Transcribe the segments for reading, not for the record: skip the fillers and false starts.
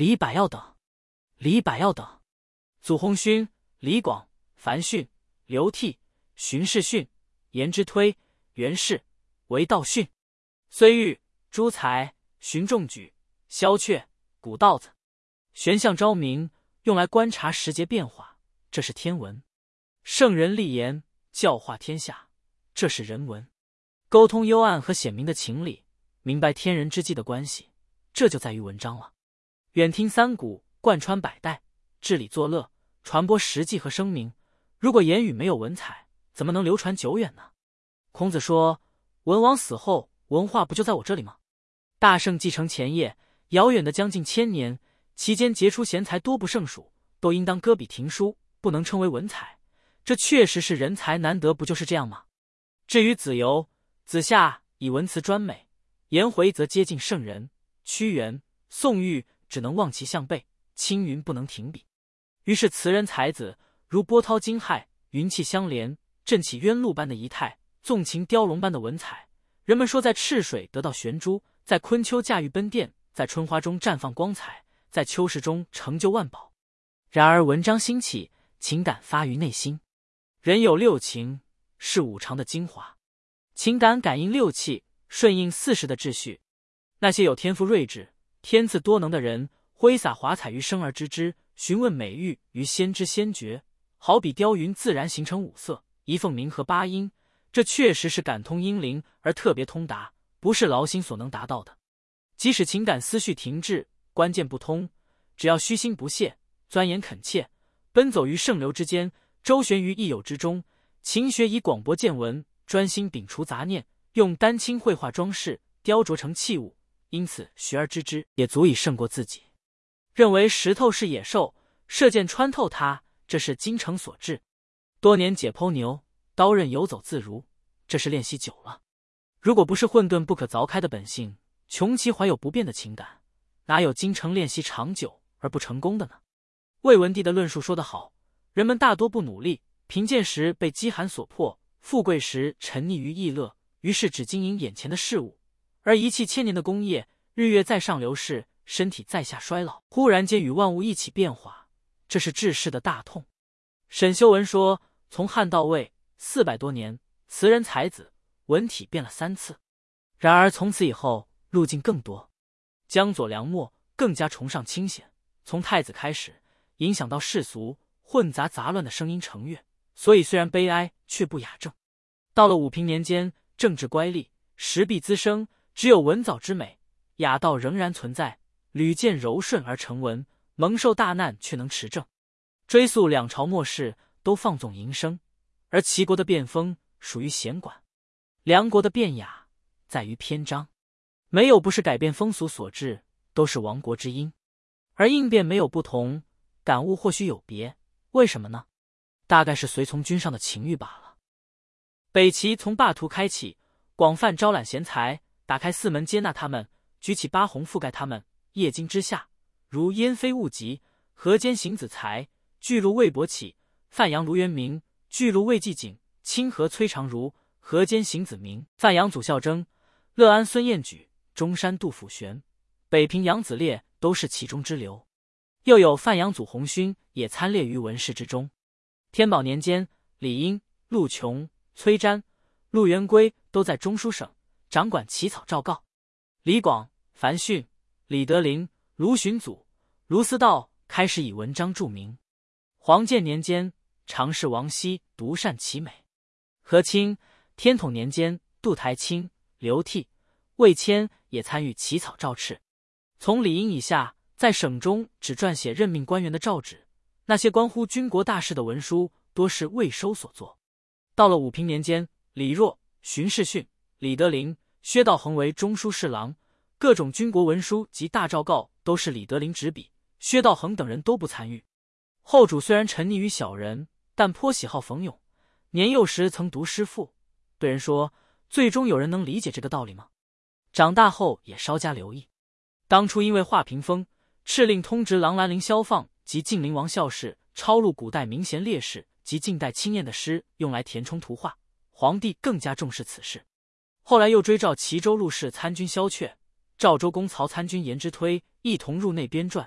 李百药等。李百药等，祖鸿勋、李广、樊逊、刘悌、荀士逊、颜之推、袁氏、韦道逊、孙玉、朱才、荀仲举、萧阙、古道子。玄象昭明，用来观察时节变化，这是天文；圣人立言，教化天下，这是人文。沟通幽暗和显明的情理，明白天人之际的关系，这就在于文章了。远听三古，贯穿百代，治理作乐，传播实际和声明。如果言语没有文采，怎么能流传久远呢？孔子说，文王死后，文化不就在我这里吗？大圣继承前业，遥远的将近1000年，其间杰出贤才多不胜数，都应当搁笔停书，不能称为文采。这确实是人才难得，不就是这样吗？至于子游、子夏以文辞专美，颜回则接近圣人，屈原、宋玉只能望其项背，青云不能停笔。于是词人才子如波涛惊骇，云气相连，振起渊露般的仪态，纵情雕龙般的文采。人们说，在赤水得到玄珠，在昆秋驾驭奔电，在春花中绽放光彩，在秋实中成就万宝。然而文章兴起，情感发于内心。人有六情，是五常的精华。情感感应六气，顺应四时的秩序。那些有天赋睿智、天赐多能的人，挥洒华彩于生而知之，询问美玉于先知先觉，好比雕云自然形成五色，一凤鸣和八音。这确实是感通音灵而特别通达，不是劳心所能达到的。即使情感思绪停滞，关键不通，只要虚心不懈，钻研恳切，奔走于圣流之间，周旋于益友之中，勤学以广博见闻，专心摒除杂念，用丹青绘画装饰，雕琢成器物，因此学而知之，也足以胜过自己。认为石头是野兽，射箭穿透它，这是精诚所至。多年解剖牛，刀刃游走自如，这是练习久了。如果不是混沌不可凿开的本性，穷其怀有不变的情感，哪有精诚练习长久而不成功的呢？魏文帝的论述说得好，人们大多不努力，贫贱时被饥寒所迫，富贵时沉溺于逸乐，于是只经营眼前的事物，而遗弃千年的功业，日月在上流逝，身体在下衰老，忽然间与万物一起变化，这是治世的大痛。沈修文说，从汉到魏400多年，词人才子文体变了3次，然而从此以后路径更多。江左梁末更加崇尚清显，从太子开始，影响到世俗，混杂杂乱的声音成乐，所以虽然悲哀，却不雅正。到了武平年间，政治乖戾，时弊滋生，只有文藻之美，雅道仍然存在，屡见柔顺而成文，蒙受大难却能持正。追溯两朝末世，都放纵淫声，而齐国的变风属于弦管，梁国的变雅在于篇章。没有不是改变风俗所致，都是亡国之因。而应变没有不同，感悟或许有别，为什么呢？大概是随从君上的情欲罢了。北齐从霸图开启，广泛招揽贤才，打开四门接纳他们，举起八鸿覆盖他们，夜惊之下，如燕飞雾集，河间行子才，巨鹿魏伯起，范阳卢渊明，巨鹿魏季景，清河崔长如，河间行子明，范阳祖孝征，乐安孙彦举，中山杜甫玄，北平杨子烈，都是其中之流。又有范阳祖鸿勋也参列于文士之中。天宝年间，李英、陆琼、崔瞻、陆元圭都在中书省掌管起草诏告。李广、樊逊、李德林、卢循祖、卢思道开始以文章著名。黄建年间，常侍王熙独善其美。和亲、天统年间，杜台卿、刘悌、魏谦也参与起草诏敕。从李英以下，在省中只撰写任命官员的诏旨，那些关乎军国大事的文书多是魏收所作。到了武平年间，李若、荀士逊、李德林、薛道衡为中书侍郎，各种军国文书及大诏告都是李德林执笔，薛道衡等人都不参与。后主虽然沉溺于小人，但颇喜好冯咏，年幼时曾读诗赋，对人说，最终有人能理解这个道理吗？长大后也稍加留意。当初因为画屏风，敕令通直郎兰陵萧放及晋陵王孝士抄录古代名贤烈士及近代清晏的诗，用来填充图画，皇帝更加重视此事。后来又追召齐州陆氏参军萧阙、赵州公曹参军颜之推一同入内编撰，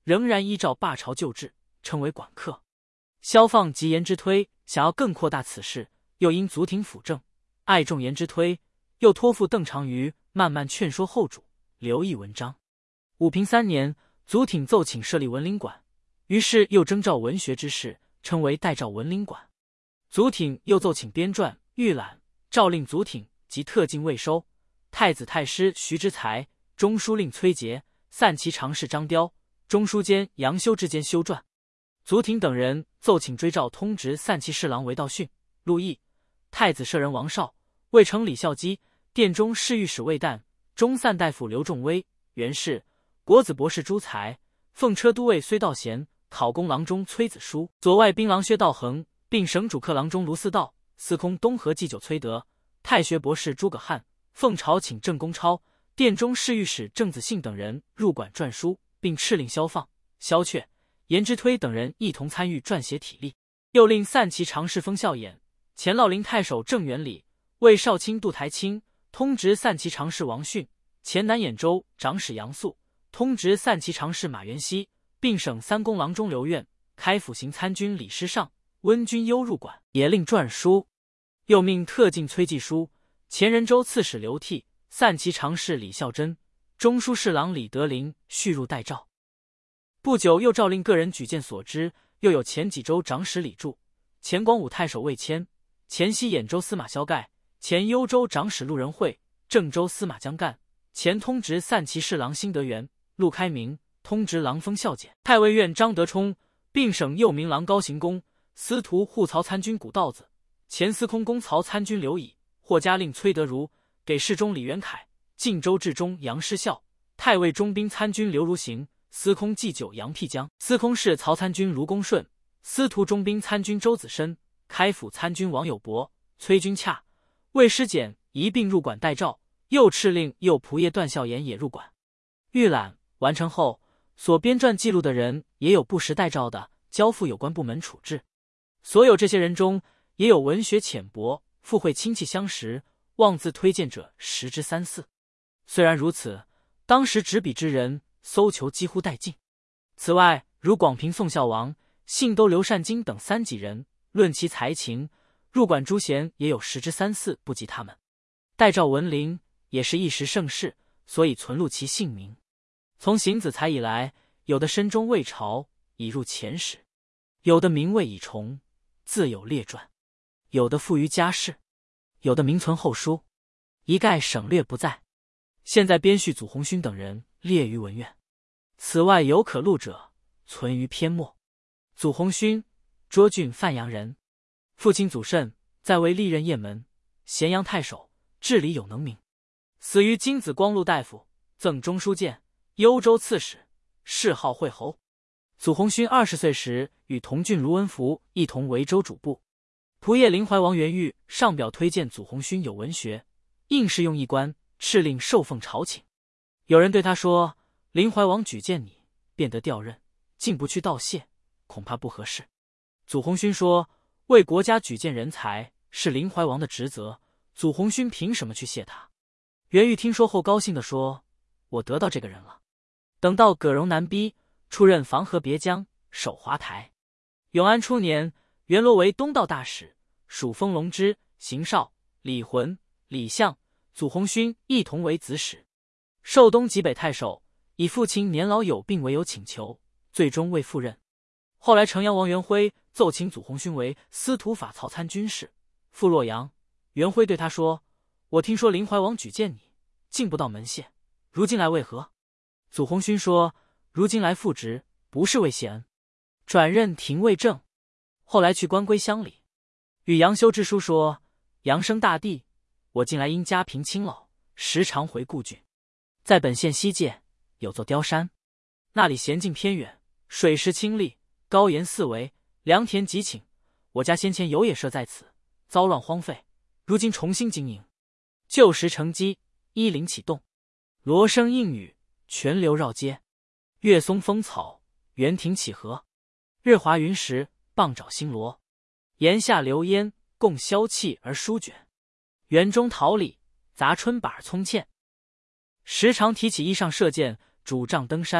仍然依照罢朝旧制，称为管客。萧放及颜之推想要更扩大此事，又因祖挺辅政，爱重颜之推，又托付邓长瑜慢慢劝说后主，留意文章。武平3年，祖挺奏请设立文林馆，于是又征召文学之士，称为代诏文林馆。祖挺又奏请编撰、预览、诏令祖挺及特进未收，太子太师徐之才、中书令崔杰、散骑常侍张雕、中书监杨修之间修撰。祖挺等人奏请追召通直散骑侍郎韦道训、陆毅，太子舍人王绍、魏丞李孝基、殿中侍御史魏旦、中散大夫刘仲威、袁氏、国子博士朱才、奉车都尉崔道贤、考功郎中崔子书、左外兵郎薛道衡，并省主客郎中卢嗣道、司空东河祭酒崔德、太学博士诸葛汉、奉朝请郑公超、殿中侍御史郑子信等人入馆撰书，并敕令萧放、萧阙、颜之推等人一同参与撰写体例。又令散骑常侍封孝衍、前烙陵太守郑元礼、魏少卿杜台卿、通直散骑常侍王训、前南兖州长史杨素、通直散骑常侍马元熙，并省三公郎中刘苑、开府行参军李师尚、温君攸入馆，也令撰书。又命特进崔继书、前仁州刺史刘悌、散骑常侍李孝贞、中书侍郎李德林续入代诏。不久，又诏令个人举荐所知，又有前济州长史李柱、前广武太守魏谦、前西兖州司马萧盖、前幽州长史陆仁惠、郑州司马江干、前通直散骑侍郎辛德元、陆开明、通直郎封孝简、太尉院张德冲，并省右民郎高行公、司徒护曹参军古道子、前司空公曹参军刘乙、霍家令崔德如，给事中李元凯、晋州治中杨师孝、太尉中兵参军刘如行、司空祭酒杨辟江、司空侍曹参军卢公顺、司徒中兵参军周子申、开府参军王友伯、崔君洽、魏师简一并入馆代诏，又敕令右仆射段孝言也入馆。预览完成后，所编撰记录的人也有不实代诏的，交付有关部门处置。所有这些人中，也有文学浅薄、附会亲戚相识、妄自推荐者10之3、4。虽然如此，当时执笔之人搜求几乎殆尽。此外，如广平宋孝王、信都刘善经等3几人，论其才情，入馆诸贤也有10之3、4不及他们。代诏文林也是一时盛世，所以存录其姓名。从邢子才以来，有的身中未朝，已入前史；有的名位已重，自有列传；有的附于家世；有的名存后书，一概省略不在。现在编序祖鸿勋等人列于文苑。此外有可录者，存于篇末。祖鸿勋，涿郡范阳人，父亲祖慎，在为历任雁门、咸阳太守，治理有能名。死于金子光禄大夫，赠中书监、幽州刺史，谥号惠侯。祖鸿勋20岁时，与同郡卢文福一同为州主簿。仆射临淮王元玉上表推荐祖鸿勋有文学，应试用一官，敕令受奉朝请。有人对他说：“临淮王举荐你，便得调任，竟不去道谢，恐怕不合适。”祖鸿勋说：“为国家举荐人才是临淮王的职责，祖鸿勋凭什么去谢他？”元玉听说后高兴地说：“我得到这个人了。”等到葛荣南逼，出任防河别将，守华台。永安初年，元罗为东道大使，属封龙之、邢绍、李浑、李相、祖鸿勋一同为子使。授东极北太守，以父亲年老有病为由请求，最终未赴任。后来城阳王元辉奏请祖鸿勋为司徒法曹参军事，赴洛阳。元辉对他说：“我听说临淮王举荐你，竟不到门谢，如今来为何？”祖鸿勋说：“如今来复职，不是为谢恩，转任廷尉正。后来去官归乡里。”与杨修之书说：“杨生大帝，我近来因家贫亲老，时常回故郡。在本县西界有座雕山，那里娴静偏远，水势清丽，高岩四围，良田极顷。我家先前有野舍在此，遭乱荒废，如今重新经营，旧时成基，依林启动，罗声应雨，泉流绕街，月松风草，园亭起荷，日华云石，傍沼星罗，檐下流烟，共消气而舒卷。园中桃李，杂春把儿葱茜。时常提起衣上射箭，拄杖登山，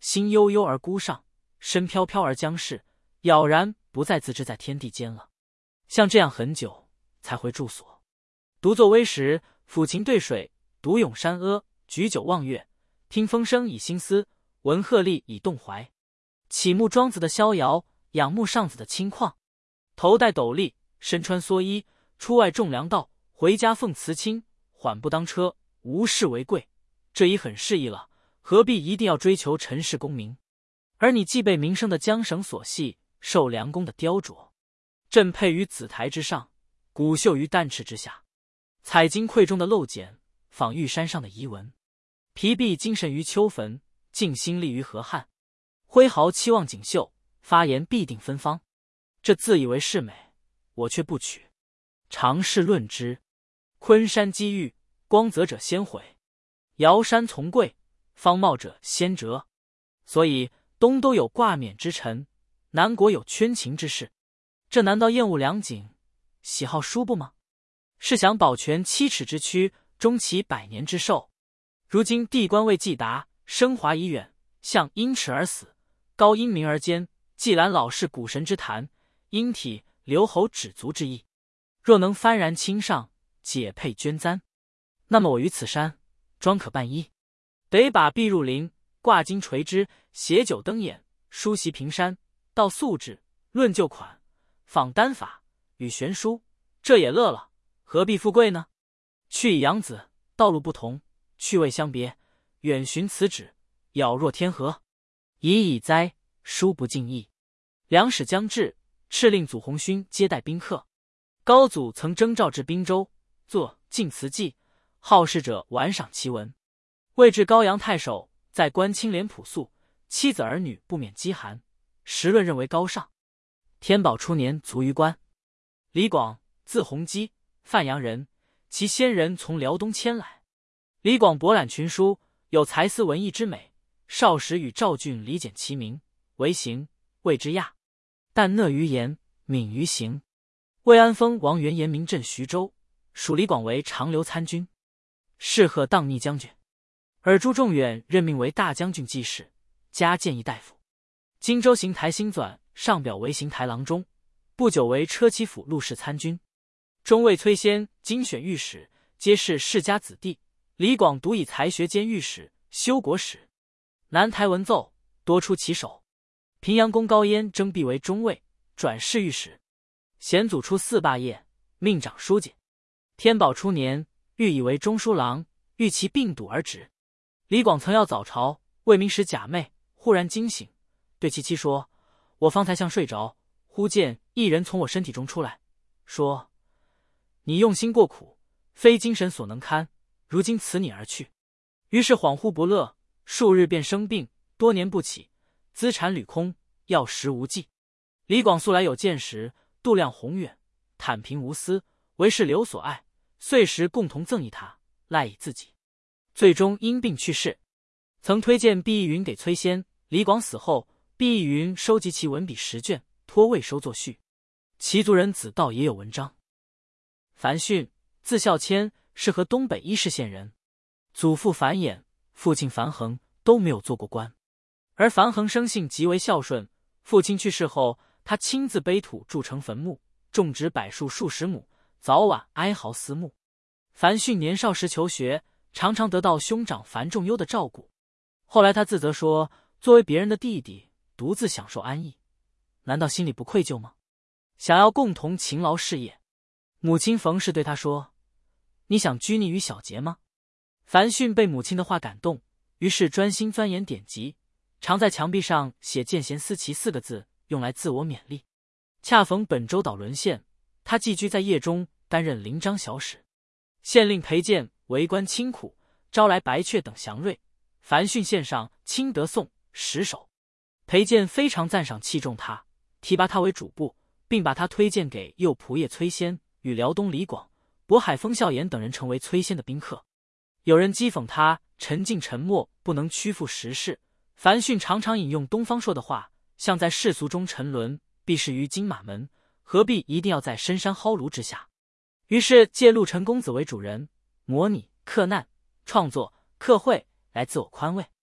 心悠悠而孤上，身飘飘而将逝，杳然不再自知在天地间了。像这样很久才回住所。独坐微时，抚琴对水，独咏山阿，举酒望月，听风声以心思，闻鹤唳以动怀。启目庄子的逍遥，仰慕上子的清旷。头戴斗笠，身穿蓑衣，出外种粮道，回家奉辞亲，缓步当车，无事为贵。这已很适意了，何必一定要追求尘世功名？而你既被名声的缰绳所系，受良弓的雕琢，振佩于紫台之上，骨秀于丹翅之下，采金匮中的漏茧，访玉山上的遗纹，疲弊精神于秋坟，静心力于河汉，挥毫期望锦绣，发言必定芬芳。这自以为是美，我却不取。常试论之，昆山积玉，光泽者先毁；瑶山从贵，方茂者先折。所以东都有挂冕之臣，南国有圈秦之士。这难道厌恶良景，喜好书不吗？是想保全7尺之躯，终其100年之寿。如今地官未既达，升华已远，向因耻而死，高因民而坚，既览老世古神之谈，因体留侯止足之意。若能幡然倾上，解佩捐簪，那么我于此山庄可办一。得把璧入林，挂金垂枝，携酒登巖，梳席平山，道素质，论旧款，仿丹法，与玄书，这也乐了，何必富贵呢？去以养子，道路不同，趣味相别，远寻此旨，杳若天河。已矣哉，书不尽意。梁使将至，敕令祖洪勋接待宾客。高祖曾征召至滨州，作《晋祠记》，好事者玩赏其文。位至高阳太守，在官清廉朴素，妻子儿女不免饥寒，时论认为高尚。天宝初年卒于官。李广，字弘基，范阳人，其先人从辽东迁来。李广博览群书，有才思文艺之美，少时与赵俊礼简齐名，为行，谓之亚。但讷于言，敏于行。魏安封王元延明镇徐州，属李广为长留参军，仕贺荡逆将军。而朱仲远任命为大将军记事，加谏议大夫。荆州行台新纂上表为行台郎中，不久为车骑府录事参军。中尉崔先精选御史，皆是世家子弟。李广独以才学兼御史、修国史。南台文奏多出其手。平阳公高焉征辟为中尉，转侍御史。显祖出4霸业，命长书记。天宝初年，欲以为中书郎，欲其病笃而止。李广曾要早朝，未明时假寐，忽然惊醒，对其妻说：“我方才像睡着，忽见一人从我身体中出来，说：‘你用心过苦，非精神所能堪，如今辞你而去。’于是恍惚不乐，数日便生病，多年不起，资产履空，药食无济。李广素来有见识，度量宏远，坦平无私，为是刘所爱，岁时共同赠议他，赖以自己。最终因病去世。曾推荐毕义云给崔先，李广死后，毕义云收集其文笔10卷，托魏收作序。其族人子道也有文章。樊逊，字孝谦，是河东北伊势县人。祖父樊衍、父亲樊衡都没有做过官，而樊衡生性极为孝顺。父亲去世后，他亲自背土筑成坟墓，种植柏树数十亩，早晚哀嚎思慕。樊逊年少时求学，常常得到兄长樊仲优的照顾。后来他自责说，作为别人的弟弟，独自享受安逸，难道心里不愧疚吗？想要共同勤劳事业。母亲冯氏对他说：“你想拘泥于小节吗？”樊逊被母亲的话感动，于是专心钻研典籍，常在墙壁上写“见贤思齐”4个字，用来自我勉励。恰逢本州岛沦陷，他寄居在邺中，担任临章小史。县令裴建为官清苦，招来白雀等祥瑞，樊逊献上《清德颂》10首。裴建非常赞赏器重他，提拔他为主簿，并把他推荐给右仆射崔先与辽东李广、渤海封孝言等人，成为崔先的宾客。有人讥讽他沉静沉默，不能屈服时事。樊逊常常引用东方朔的话：“像在世俗中沉沦，必是于金马门，何必一定要在深山蒿庐之下？”于是借陆沉公子为主人，模拟、克难、创作、刻绘来自我宽慰。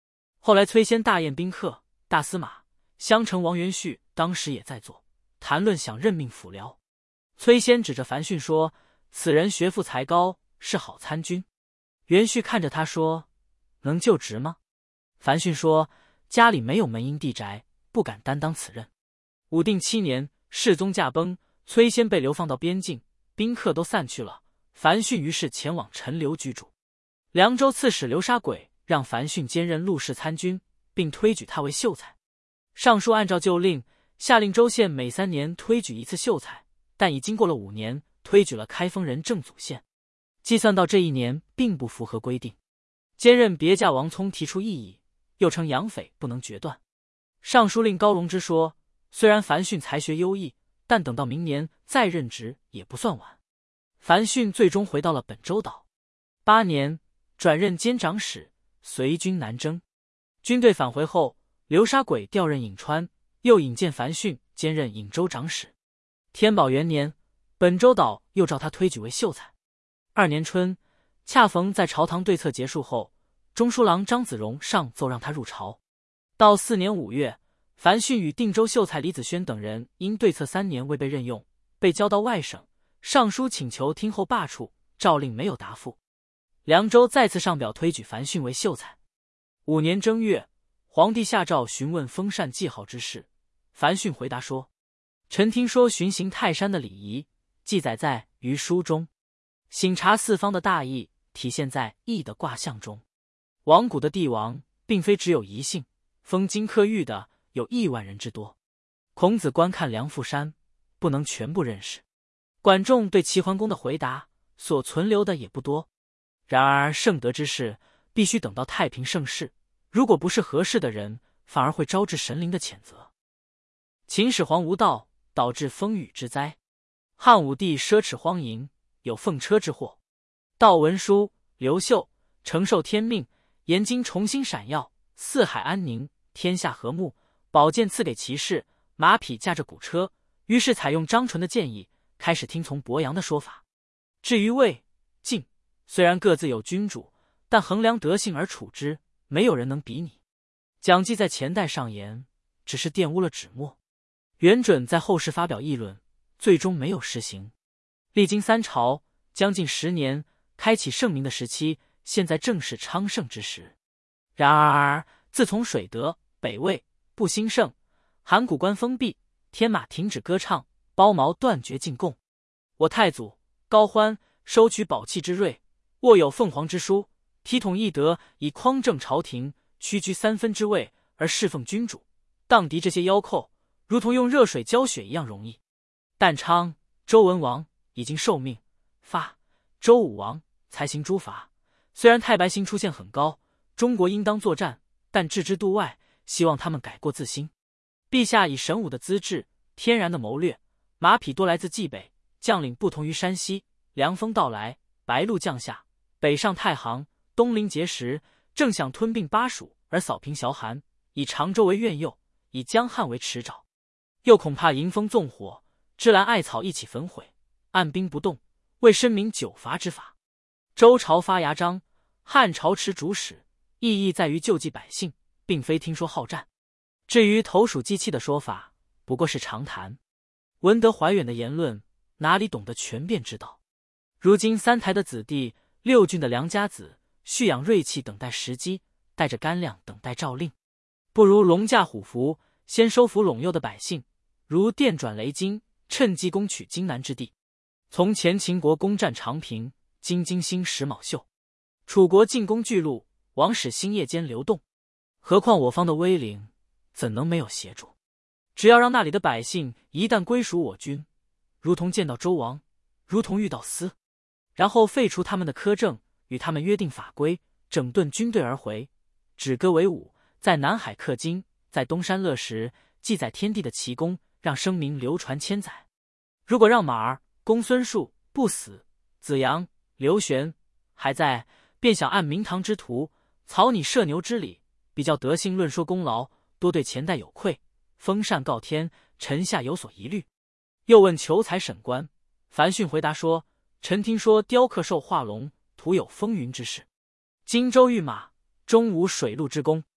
后来崔先大宴宾客，大司马、襄城王元旭当时也在座，谈论想任命辅僚。崔先指着樊逊说：“此人学富才高，是好参军。”元旭看着他说：“能就职吗？”樊逊说：“家里没有门荫地宅，不敢担当此任。”武定7年，世宗驾崩，崔先被流放到边境，宾客都散去了，樊逊于是前往陈留居住。凉州刺史流沙轨让樊逊兼任陆氏参军，并推举他为秀才。尚书按照旧令，下令州县每3年推举一次秀才，但已经过了5年，推举了开封人郑祖宪。计算到这一年，并不符合规定。兼任别驾王聪提出异议，又称养匪不能决断。尚书令高荣之说，虽然樊逊才学优异，但等到明年再任职也不算晚。樊逊最终回到了本州岛。8年，转任监长史，随军南征。军队返回后，流沙轨调任颍川，又引荐樊逊兼任颍州长史。天宝元年，本州岛又召他推举为秀才。2年春，恰逢在朝堂对策结束后，中书郎张子荣上奏让他入朝。到4年5月，樊逊与定州秀才李子轩等人因对策3年未被任用，被交到外省，上书请求听候罢黜，诏令没有答复。凉州再次上表推举樊逊为秀才。5年正月，皇帝下诏询问封禅记号之事，樊逊回答说：“臣听说巡行泰山的礼仪，记载在于书中，省察四方的大义，体现在义的卦象中。王古的帝王，并非只有1姓，封金克玉的有1万人之多。孔子观看梁父山，不能全部认识。管仲对齐桓公的回答，所存留的也不多。然而圣德之事，必须等到太平盛世，如果不是合适的人，反而会招致神灵的谴责。秦始皇无道，导致风雨之灾；汉武帝奢侈荒淫，有奉车之祸。道文书、刘秀承受天命，严经重新闪耀，四海安宁，天下和睦，宝剑赐给骑士，马匹驾着古车，于是采用张纯的建议，开始听从伯阳的说法。至于魏、晋，虽然各自有君主，但衡量德性而处之，没有人能比拟。蒋济在前代上言，只是玷污了纸墨。元准在后世发表议论，最终没有实行。历经3朝，将近10年，开启盛明的时期，现在正是昌盛之时。然而自从水德、北魏不兴盛，函谷关封闭，天马停止歌唱，包茅断绝进贡。我太祖高欢收取宝器之瑞，握有凤凰之书，体统懿德，以匡正朝廷，屈居3分之位而侍奉君主，荡涤这些妖寇，如同用热水浇血一样容易。旦昌、周文王已经受命，发周武王才行诸法。虽然太白星出现很高，中国应当作战，但置之度外，希望他们改过自新。陛下以神武的资质，天然的谋略，马匹多来自冀北，将领不同于山西。凉风到来，白露降下，北上太行，东临碣石，正想吞并巴蜀而扫平崤函，以常州为苑囿，以江汉为池沼。又恐怕迎风纵火，芝兰艾草一起焚毁，按兵不动，为申明9伐之法。周朝发牙章，汉朝持主使，意义在于救济百姓，并非听说好战。至于投鼠忌器的说法，不过是常谈。闻得怀远的言论，哪里懂得权变之道？如今3台的子弟，6郡的良家子，蓄养锐气，等待时机，带着干粮等待诏令。不如龙驾虎伏，先收服陇右的百姓，如电转雷金，趁机攻取荆南之地。从前秦国攻占长平，今金星石卯秀，楚国进攻巨鹿，王使星夜间流动。何况我方的威灵，怎能没有协助？只要让那里的百姓一旦归属我军，如同见到周王，如同遇到司，然后废除他们的苛政，与他们约定法规，整顿军队而回，止戈为武，在南海刻金，在东山乐石，记载天地的奇功，让声名流传千载。如果让马儿、公孙述、不死、子阳、刘玄还在，便想按明堂之图，草拟射牛之礼，比较德性论说功劳，多对前代有愧，封禅告天，臣下有所疑虑。又问求才审官，樊逊回答说：臣听说雕刻兽画龙，徒有风云之事，荆州御马，终无水陆之功。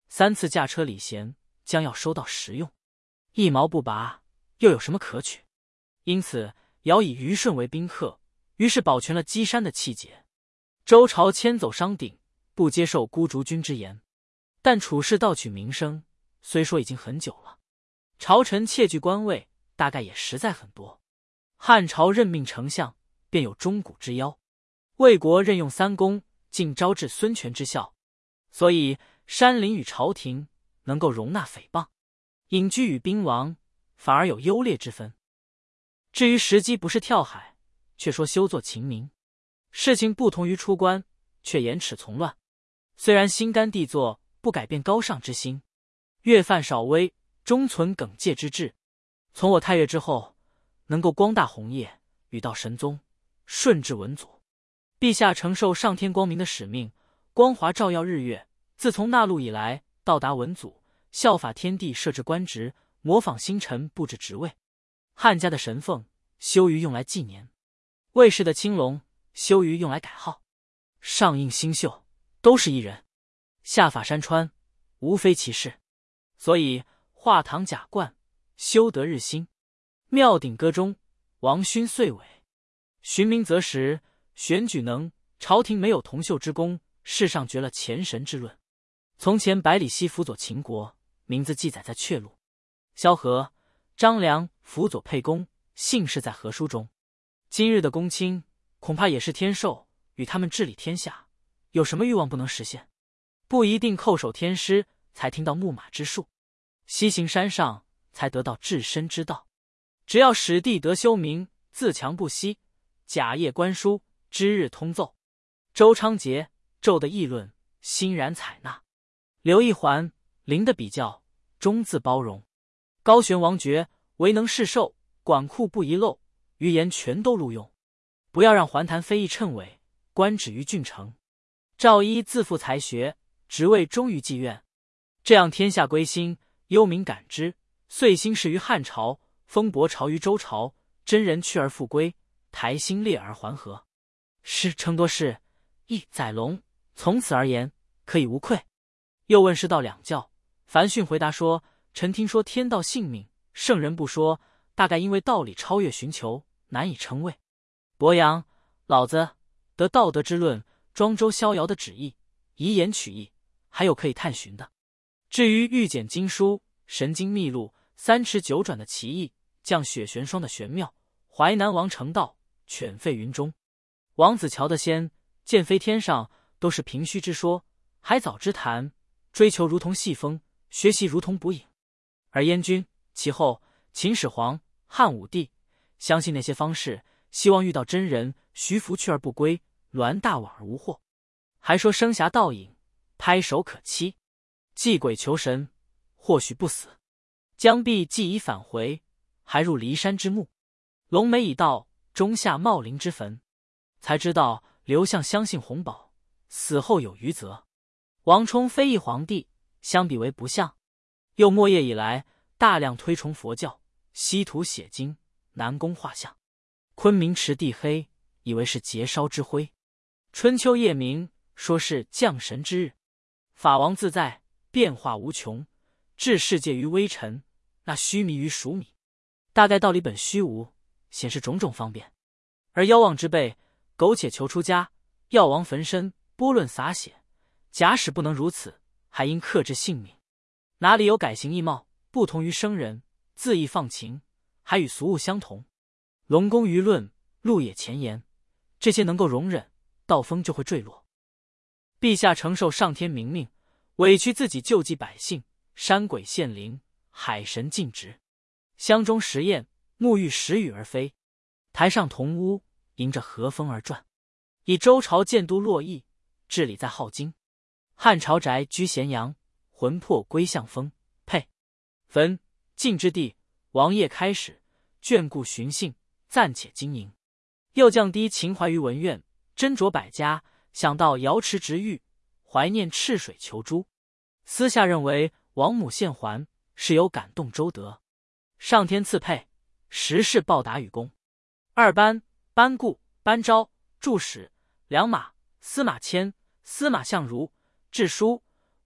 3次驾车礼贤，将要收到实用，一毛不拔，又有什么可取？因此遥以虞舜为宾客，于是保全了箕山的气节。周朝迁走商鼎，不接受孤竹君之言，但处事盗取名声，虽说已经很久了，朝臣窃据官位，大概也实在很多。汉朝任命丞相，便有钟鼓之邀；魏国任用三公，竟招致孙权之效。所以山林与朝廷能够容纳诽谤，隐居与兵王反而有优劣之分。至于时机不是跳海，却说休作秦明。事情不同于出关，却严尺从乱。虽然心甘地作，不改变高尚之心，越犯少微，终存耿介之志。从我太岳之后，能够光大红叶，与道神宗，顺治文祖。陛下承受上天光明的使命，光华照耀日月。自从纳禄以来，到达文祖，效法天地设置官职，模仿星辰布置职位。汉家的神凤，修于用来纪年；魏氏的青龙，修于用来改号。上应星宿，都是一人；下法山川，无非其事。所以画堂甲冠，修得日新；庙鼎歌钟，王勋岁尾。寻名择实，选举能，朝廷没有铜锈之功，世上绝了前神之论。从前百里奚辅佐秦国，名字记载在阙录；萧何、张良辅佐沛公，姓氏在何书中。今日的公卿，恐怕也是天授，与他们治理天下，有什么欲望不能实现？不一定叩首天师才听到木马之术，西行山上才得到至身之道。只要使地得修明，自强不息，甲夜观书，知日通奏。周昌杰、纣的议论，欣然采纳；刘一环、林的比较，终自包容。高玄王爵，唯能是授，管库不遗漏，余言全都录用。不要让桓谭非议称谓，官止于郡城。赵一自负才学，职位忠于妓院。这样天下归心，幽民感之，遂兴事于汉朝，封伯朝于周朝，真人去而复归，台兴列而还和。诗称多事，亦载龙，从此而言，可以无愧。又问师道两教，樊逊回答说：臣听说天道性命，圣人不说，大概因为道理超越寻求，难以称谓。伯阳，老子得道德之论，庄周逍遥的旨意，以言取义，还有可以探寻的。至于御简经书、神经秘录、3尺9转的奇异，降雪玄霜的玄妙，淮南王成道，犬吠云中，王子乔的仙，剑飞天上，都是凭虚之说，还早之谈，追求如同细风，学习如同捕影。而燕军其后秦始皇、汉武帝，相信那些方式，希望遇到真人，徐福去而不归，鸾大往而无获。还说生侠盗影，拍手可期；祭鬼求神，或许不死。将必既已返回，还入骊山之墓。龙眉已到，中下茂陵之坟。才知道刘向相信洪宝，死后有余责。王充非议皇帝，相比为不像。又末叶以来，大量推崇佛教，西土写经，南宫画像。昆明池地黑，以为是节烧之灰。春秋夜明，说是降神之日。法王自在，变化无穷，置世界于微尘，那虚弥于数米。大概道理本虚无，显示种种方便。而妖妄之辈，苟且求出家，药王焚身，拨论洒血。假使不能如此，还应克制性命。哪里有改形易貌，不同于生人，恣意放情，还与俗物相同？龙宫舆论，路野前言，这些能够容忍，道风就会坠落。陛下承受上天明命，委屈自己救济百姓，山鬼现灵，海神尽职。乡中实验，沐浴时雨而飞；台上铜屋，迎着和风而转。以周朝建都洛邑，治理在镐京；汉朝宅居咸阳，魂魄归向丰沛。焚晋之地，王业开始，眷顾寻幸，暂且经营。又降低秦淮于文苑，斟酌百家，想到瑶池直玉，怀念赤水求诸。私下认为王母献还，是有感动周德。上天赐配，时势报答与公。二班、班固、班昭、助使、良马、司马迁、司马相如、致书、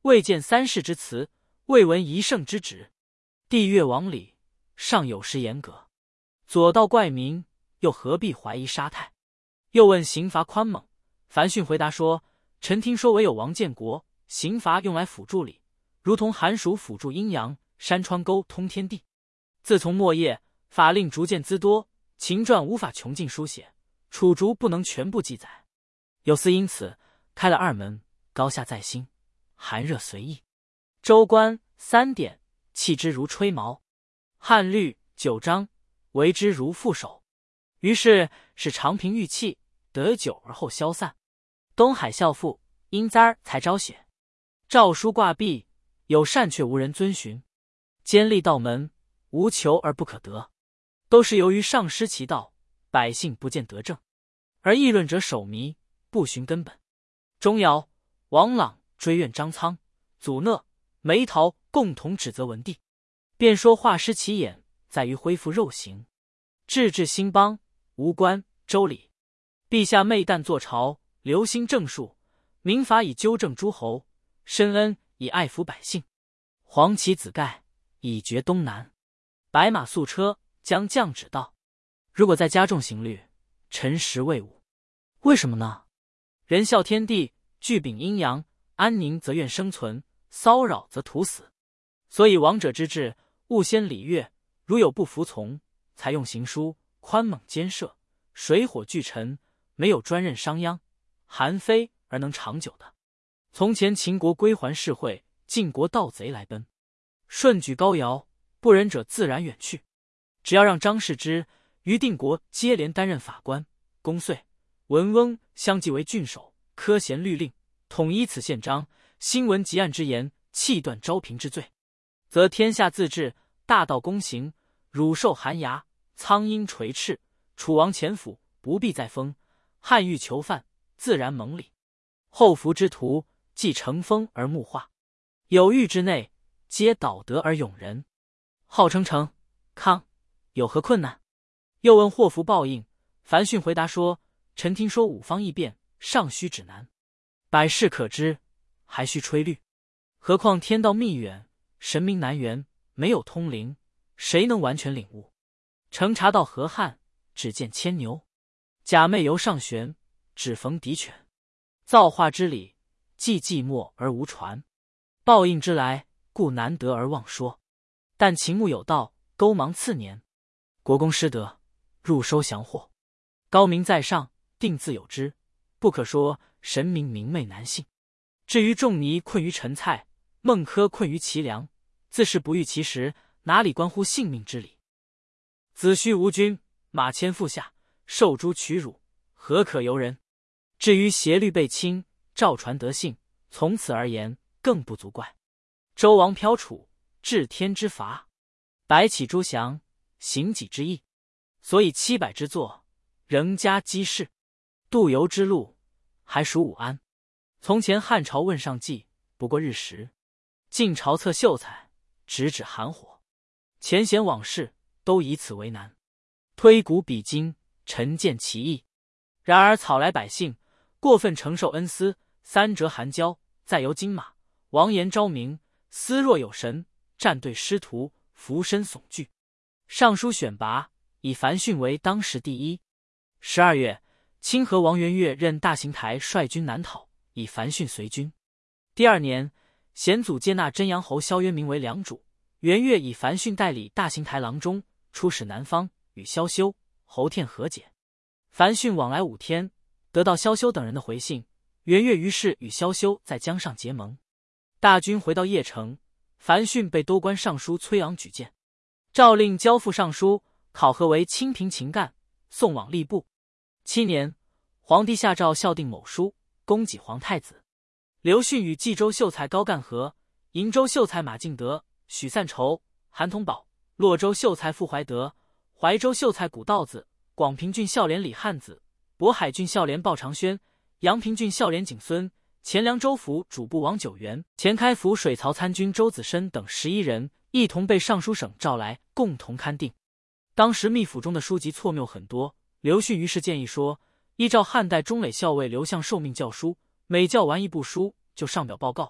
未见三世之辞，未闻一圣之旨。帝越王礼，尚有失严格，左道怪民，又何必怀疑杀态？又问刑罚宽猛，樊逊回答说：臣听说唯有王建国，刑罚用来辅助礼，如同寒暑辅助阴阳，山川沟通天地。自从末叶，法令逐渐滋多，秦传无法穷尽书写，楚竹不能全部记载。有司因此开了二门，高下在心，寒热随意。州官3典，弃之如吹毛；汉律9章，为之如覆手。于是使长平郁气，得久而后消散。东海孝父，因灾才昭雪。诏书挂壁，有善却无人遵循。监吏道门，无求而不可得，都是由于上失其道，百姓不见得正，而议论者守迷，不循根本。钟繇、王朗追怨张苍、祖讷、梅陶共同指责文帝，便说画失其眼，在于恢复肉刑。治治兴邦，无官周礼。陛下昧旦坐朝，留心政术，民法以纠正诸侯，深恩以爱抚百姓。黄旗紫盖，以绝东南。白马素车，将降旨道。如果再加重刑律，臣实未武。为什么呢？人孝天地，聚秉阴阳，安宁则愿生存，骚扰则徒死。所以王者之治，务先礼乐，如有不服从，才用刑书，宽猛监射，水火俱陈，没有专任商鞅、韩非而能长久的。从前秦国归还世会，晋国盗贼来奔，舜举高尧，不仁者自然远去。只要让张世之、于定国接连担任法官，公遂、文翁相继为郡守，科衔律令，统一此宪章，新闻极案之言，弃断昭平之罪，则天下自治，大道公行，汝受寒牙，苍鹰垂翅，楚王潜伏，不必再封，汉欲囚犯，自然蒙礼。后服之徒，既成风而木化，有欲之内，皆导德而永仁。号称成康，有何困难？又问祸福报应，樊逊回答说：臣听说五方异变，尚需指南，百事可知，还需吹律。何况天道密远，神明难圆，没有通灵，谁能完全领悟？乘茶到河汉，只见牵牛；假寐游上玄，只逢敌犬。造化之理，既寂寞而无传；报应之来，故难得而忘说。但秦牧有道，勾芒次年，国公失德，入收降祸。高明在上，定自有之，不可说神明明媚难信。至于仲尼困于陈蔡，孟轲困于齐梁，自是不遇其时，哪里关乎性命之理？子虚无君，马迁父下，受诛取辱，何可由人？至于邪律被清，赵传得信，从此而言，更不足怪。周王飘楚，治天之罚，白起诸降，行己之义，所以700之作，仍加积事。渡游之路，还属武安。从前汉朝问上计，不过日食；晋朝测秀才，直指寒火。前贤往事，都以此为难。推古比今，臣见其意。然而草来百姓，过分承受恩私，三折寒交，再游金马，王言昭明，思若有神，战队师徒，浮身悚惧。尚书选拔，以樊逊为当时第一。12月，清河王元岳任大行台率军南讨，以樊逊随军。第2年，显祖接纳真阳侯萧渊明为良主，元岳以樊逊代理大行台郎中，出使南方，与萧修、侯天和解。樊逊往来5天，得到萧修等人的回信，元岳于是与萧修在江上结盟。大军回到邺城，樊逊被都官尚书崔昂举荐，诏令交付尚书，考核为清平秦干，送往吏部。7年，皇帝下诏校订某书，供给皇太子。刘训与冀州秀才高干和、瀛州秀才马敬德、许散筹、韩同宝、洛州秀才傅怀德、怀州秀才古道子、广平郡孝廉李汉子、渤海郡孝廉鲍长轩、阳平郡孝廉景孙、前凉州府主簿王九元、前开府水曹参军周子申等11人，一同被尚书省召来，共同勘定。当时秘府中的书籍错谬很多，刘训于是建议说，依照汉代中垒校尉刘向受命校书，每校完一部书，就上表报告，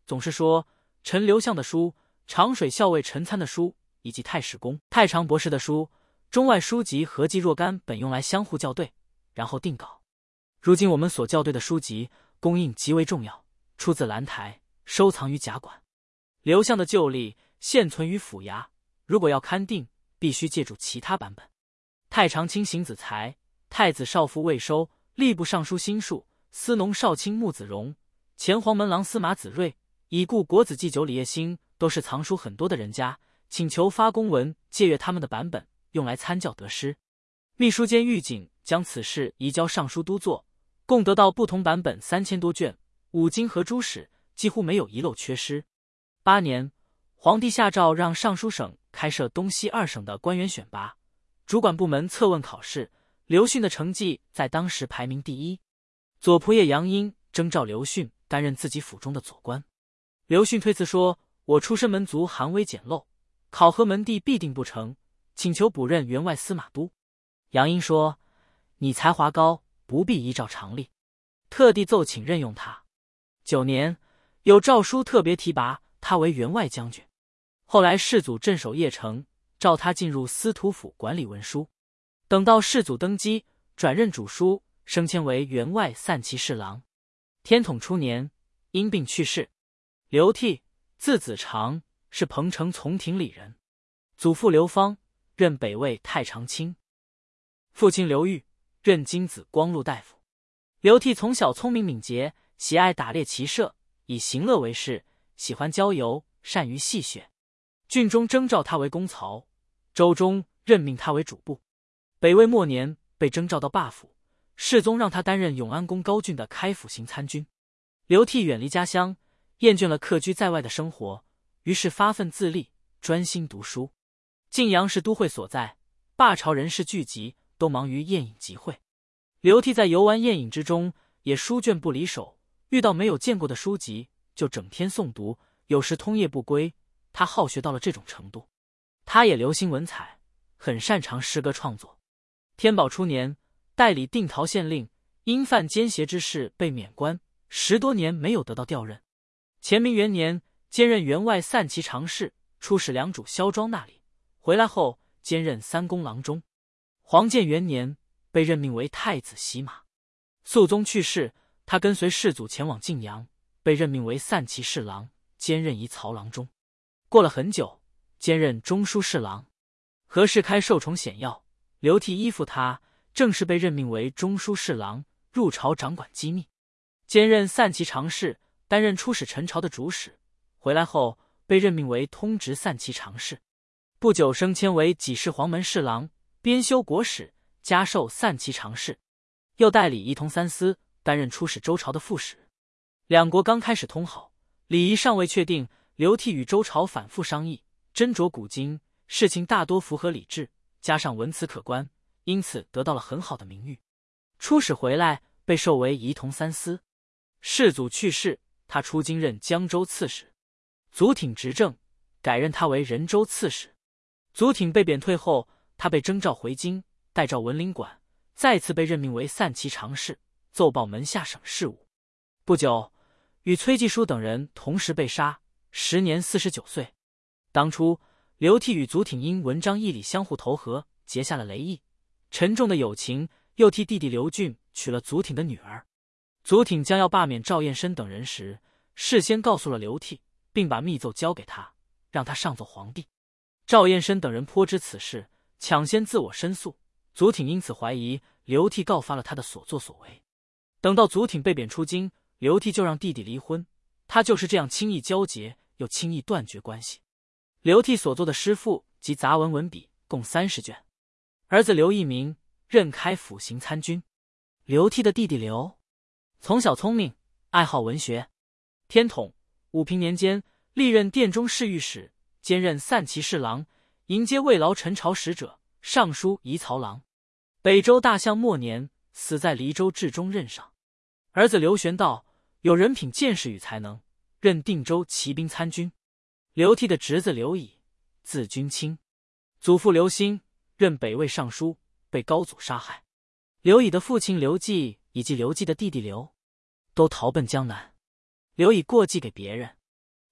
总是说陈留相的书、长水校尉陈参的书以及太史公、太常博士的书，中外书籍合计若干本，用来相互校对，然后定稿。如今我们所校对的书籍供应极为重要，出自兰台，收藏于甲馆。刘向的旧历现存于府衙，如果要勘定，必须借助其他版本。太常卿邢子才、太子少傅魏收、吏部尚书辛述、司农少卿穆子荣、前黄门郎司马子睿、已故国子祭酒李业兴都是藏书很多的人家，请求发公文借阅他们的版本，用来参校得失。秘书监狱警将此事移交尚书督做，共得到不同版本3000多卷，五经和诸史几乎没有遗漏缺失。8年，皇帝下诏让尚书省开设东西2省的官员选拔，主管部门测问考试，刘训的成绩在当时排名第1。左仆射杨殷征召刘训担任自己府中的左官。刘训推辞说：“我出身门族寒微简陋，考核门第必定不成，请求补任员外司马都。”杨殷说：“你才华高，不必依照常例，特地奏请任用他。9年，有诏书特别提拔他为员外将军。后来世祖镇守邺城，召他进入司徒府管理文书。等到世祖登基，转任主书，升迁为员外散骑侍郎。天统初年，因病去世。刘悌，字子长，是彭城从庭里人，祖父刘芳，任北魏太常卿。父亲刘裕，任金子光禄大夫。刘悌从小聪明敏捷，喜爱打猎骑射，以行乐为事，喜欢郊游，善于戏谑。郡中征召他为公曹，周中任命他为主簿。北魏末年被征召到霸府，世宗让他担任永安宫高郡的开府行参军。刘悌远离家乡，厌倦了客居在外的生活，于是发奋自立，专心读书。晋阳是都会所在，霸朝人士聚集，都忙于宴饮集会。刘悌在游玩宴饮之中，也书卷不离手，遇到没有见过的书籍，就整天诵读，有时通夜不归。他好学到了这种程度。他也留心文采，很擅长诗歌创作。天宝初年，代理定陶县令，因犯奸邪之事被免官，10多年没有得到调任。乾明元年，兼任员外散骑常侍，出使良主萧庄那里，回来后兼任3公郎中。黄建元年，被任命为太子洗马。肃宗去世，他跟随世祖前往晋阳，被任命为散骑侍郎，兼任仪曹郎中。过了很久，兼任中书侍郎。何世开受宠显要，刘悌依附他，正式被任命为中书侍郎，入朝掌管机密，兼任散骑常侍，担任出使陈朝的主使。回来后被任命为通直散骑常侍，不久升迁为给事黄门侍郎，编修国史，加授散骑常侍，又代理仪同三司，担任出使周朝的副使。两国刚开始通好，礼仪尚未确定，刘悌与周朝反复商议，斟酌古今，事情大多符合礼制，加上文辞可观，因此得到了很好的名誉。出使回来，被授为仪同三司。世祖去世，他出京任江州刺史。祖挺执政，改任他为仁州刺史。祖挺被贬退后，他被征召回京，代召文林馆，再次被任命为散骑常侍，奏报门下省事务。不久，与崔继书等人同时被杀，时年49岁。当初刘悌与祖挺因文章义理相互投合，结下了雷义，沉重的友情，又替弟弟刘俊娶了祖挺的女儿。祖挺将要罢免赵彦深等人时，事先告诉了刘悌，并把密奏交给他，让他上奏皇帝。赵彦深等人颇知此事，抢先自我申诉，祖挺因此怀疑刘悌告发了他的所作所为。等到祖挺被贬出京，刘悌就让弟弟离婚，他就是这样轻易交结又轻易断绝关系。刘悌所作的诗赋及杂文文笔共30卷。儿子刘义明任开府行参军。刘悌的弟弟刘从小聪明，爱好文学。天统武平年间，历任殿中侍御史，兼任散骑侍郎，迎接慰劳陈朝使者，尚书仪曹郎。北周大相末年，死在黎州治中任上。儿子刘玄道有人品见识与才能，任定州骑兵参军。刘悌的侄子刘乙，字君卿，祖父刘欣，任北魏尚书，被高祖杀害。刘乙的父亲刘季以及刘季的弟弟刘都逃奔江南。刘乙过继给别人，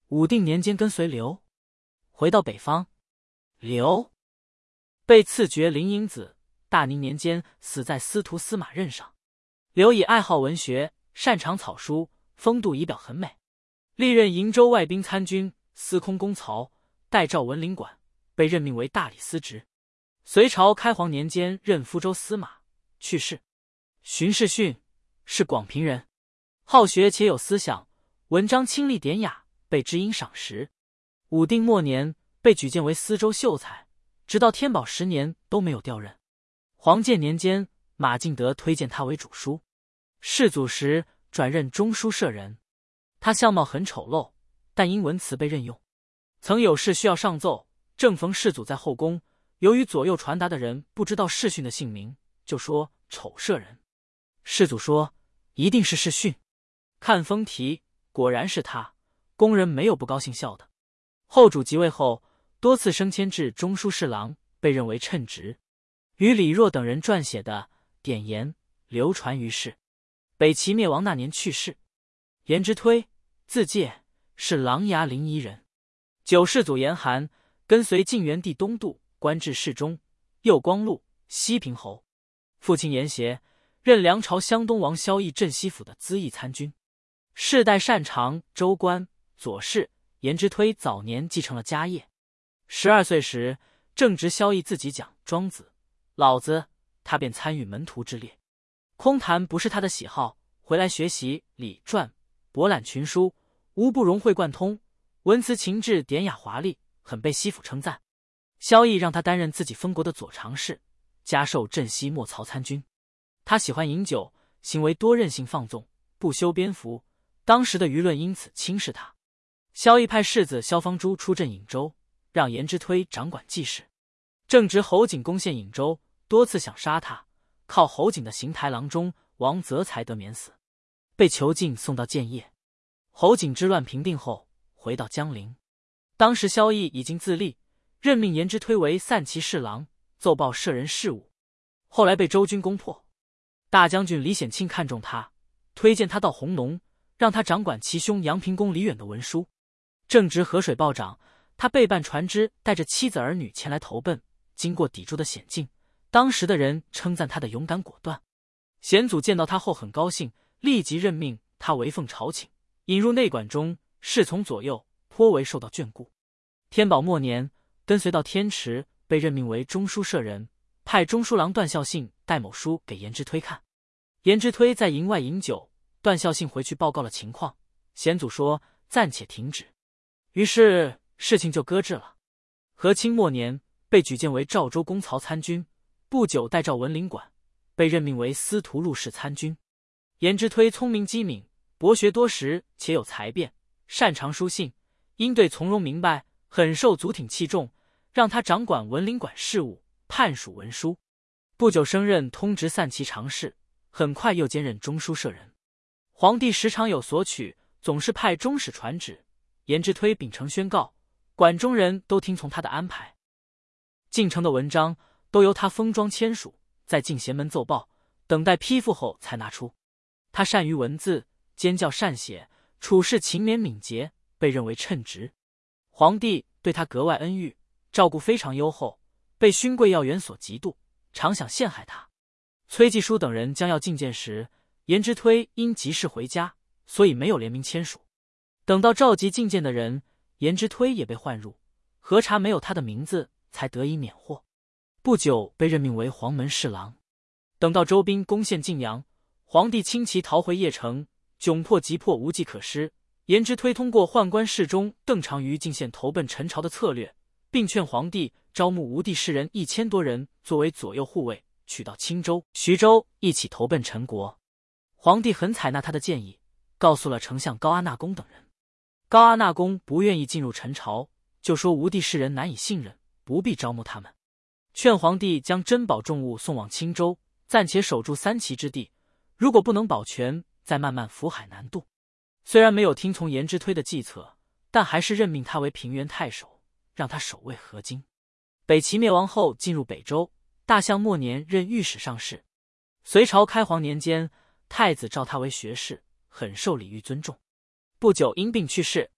武定年间跟随刘回到北方。刘被赐爵灵隐子，大宁年间死在司徒司马任上。刘以爱好文学，擅长草书，风度仪表很美，历任瀛州外兵参军、司空公曹，代赵文领馆，被任命为大理司职。隋朝开皇年间任福州司马，去世。荀世训是广平人，好学且有思想，文章清丽典雅，被知音赏识。武定末年被举荐为司州秀才，直到天宝10年都没有调任。黄建年间，马敬德推荐他为主书，世祖时转任中书舍人。他相貌很丑陋，但因文辞被任用。曾有事需要上奏，正逢世祖在后宫，由于左右传达的人不知道世训的姓名，就说丑舍人。世祖说一定是世训，看封题果然是他，宫人没有不高兴笑的。后主即位后，多次升迁至中书侍郎，被认为称职。与李若等人撰写的典言流传于世。北齐灭亡那年去世。颜之推，字介，是琅琊临沂人。九世祖严寒跟随晋元帝东渡，官至侍中、右光禄、西平侯。父亲严协任梁朝湘东王萧绎镇西府的资议参军，世代擅长州官、左事。颜之推早年继承了家业，12岁时正值萧绎自己讲《庄子》，老子他便参与门徒之列。空谈不是他的喜好，回来学习礼传，博览群书，无不融会贯通，文辞情致典雅华丽，很被西府称赞。萧绎让他担任自己封国的左常侍，加授镇西莫曹参军。他喜欢饮酒，行为多任性放纵，不修边幅，当时的舆论因此轻视他。萧绎派世子萧方珠出镇颍州，让颜之推掌管记事。正值侯景攻陷颍州，多次想杀他，靠侯景的行台郎中王泽才得免死，被囚禁送到建业。侯景之乱平定后，回到江陵。当时萧绎已经自立，任命颜之推为散骑侍郎，奏报舍人事务。后来被周军攻破，大将军李显庆看中他，推荐他到弘农，让他掌管其兄阳平公李远的文书。正值河水暴涨，他备办船只，带着妻子儿女前来投奔。经过砥柱的险境，当时的人称赞他的勇敢果断。显祖见到他后很高兴，立即任命他为奉朝请，引入内馆中，侍从左右，颇为受到眷顾。天宝末年，跟随到天池，被任命为中书舍人，派中书郎段孝信带某书给颜之推看。颜之推在营外饮酒，段孝信回去报告了情况，显祖说暂且停止。于是事情就搁置了。和清末年，被举荐为赵州公曹参军，不久代赵文领馆，被任命为司徒录事参军。颜之推聪明机敏，博学多识，且有才辩，擅长书信，因对从容明白，很受祖挺器重，让他掌管文领馆事务，判属文书。不久升任通直散骑常侍，很快又兼任中书舍人。皇帝时常有所取，总是派中使传旨，颜之推秉承宣告，馆中人都听从他的安排。进城的文章都由他封装签署，再进贤门奏报，等待批复后才拿出。他善于文字，兼教善写，处事勤勉敏捷，被认为称职。皇帝对他格外恩遇，照顾非常优厚，被勋贵要员所嫉妒，常想陷害他。崔继书等人将要觐见时，颜之推因急事回家，所以没有联名签署。等到召集觐见的人，颜之推也被唤入，核查没有他的名字，才得以免祸。不久被任命为黄门侍郎。等到周兵攻陷晋阳，皇帝轻骑逃回邺城，窘迫急迫，无计可施。颜之推通过宦官侍中邓长于进献投奔陈朝的策略，并劝皇帝招募吴地士人1000多人作为左右护卫，取到青州、徐州一起投奔陈国。皇帝很采纳他的建议，告诉了丞相高阿纳公等人。高阿纳公不愿意进入陈朝，就说吴地士人难以信任，不必招募他们，劝皇帝将珍宝重物送往青州，暂且守住三齐之地，如果不能保全，再慢慢浮海南渡。虽然没有听从颜之推的计策，但还是任命他为平原太守，让他守卫河津。北齐灭亡后进入北周，大象末年任御史上士。隋朝开皇年间，太子召他为学士，很受礼遇尊重。不久因病去世。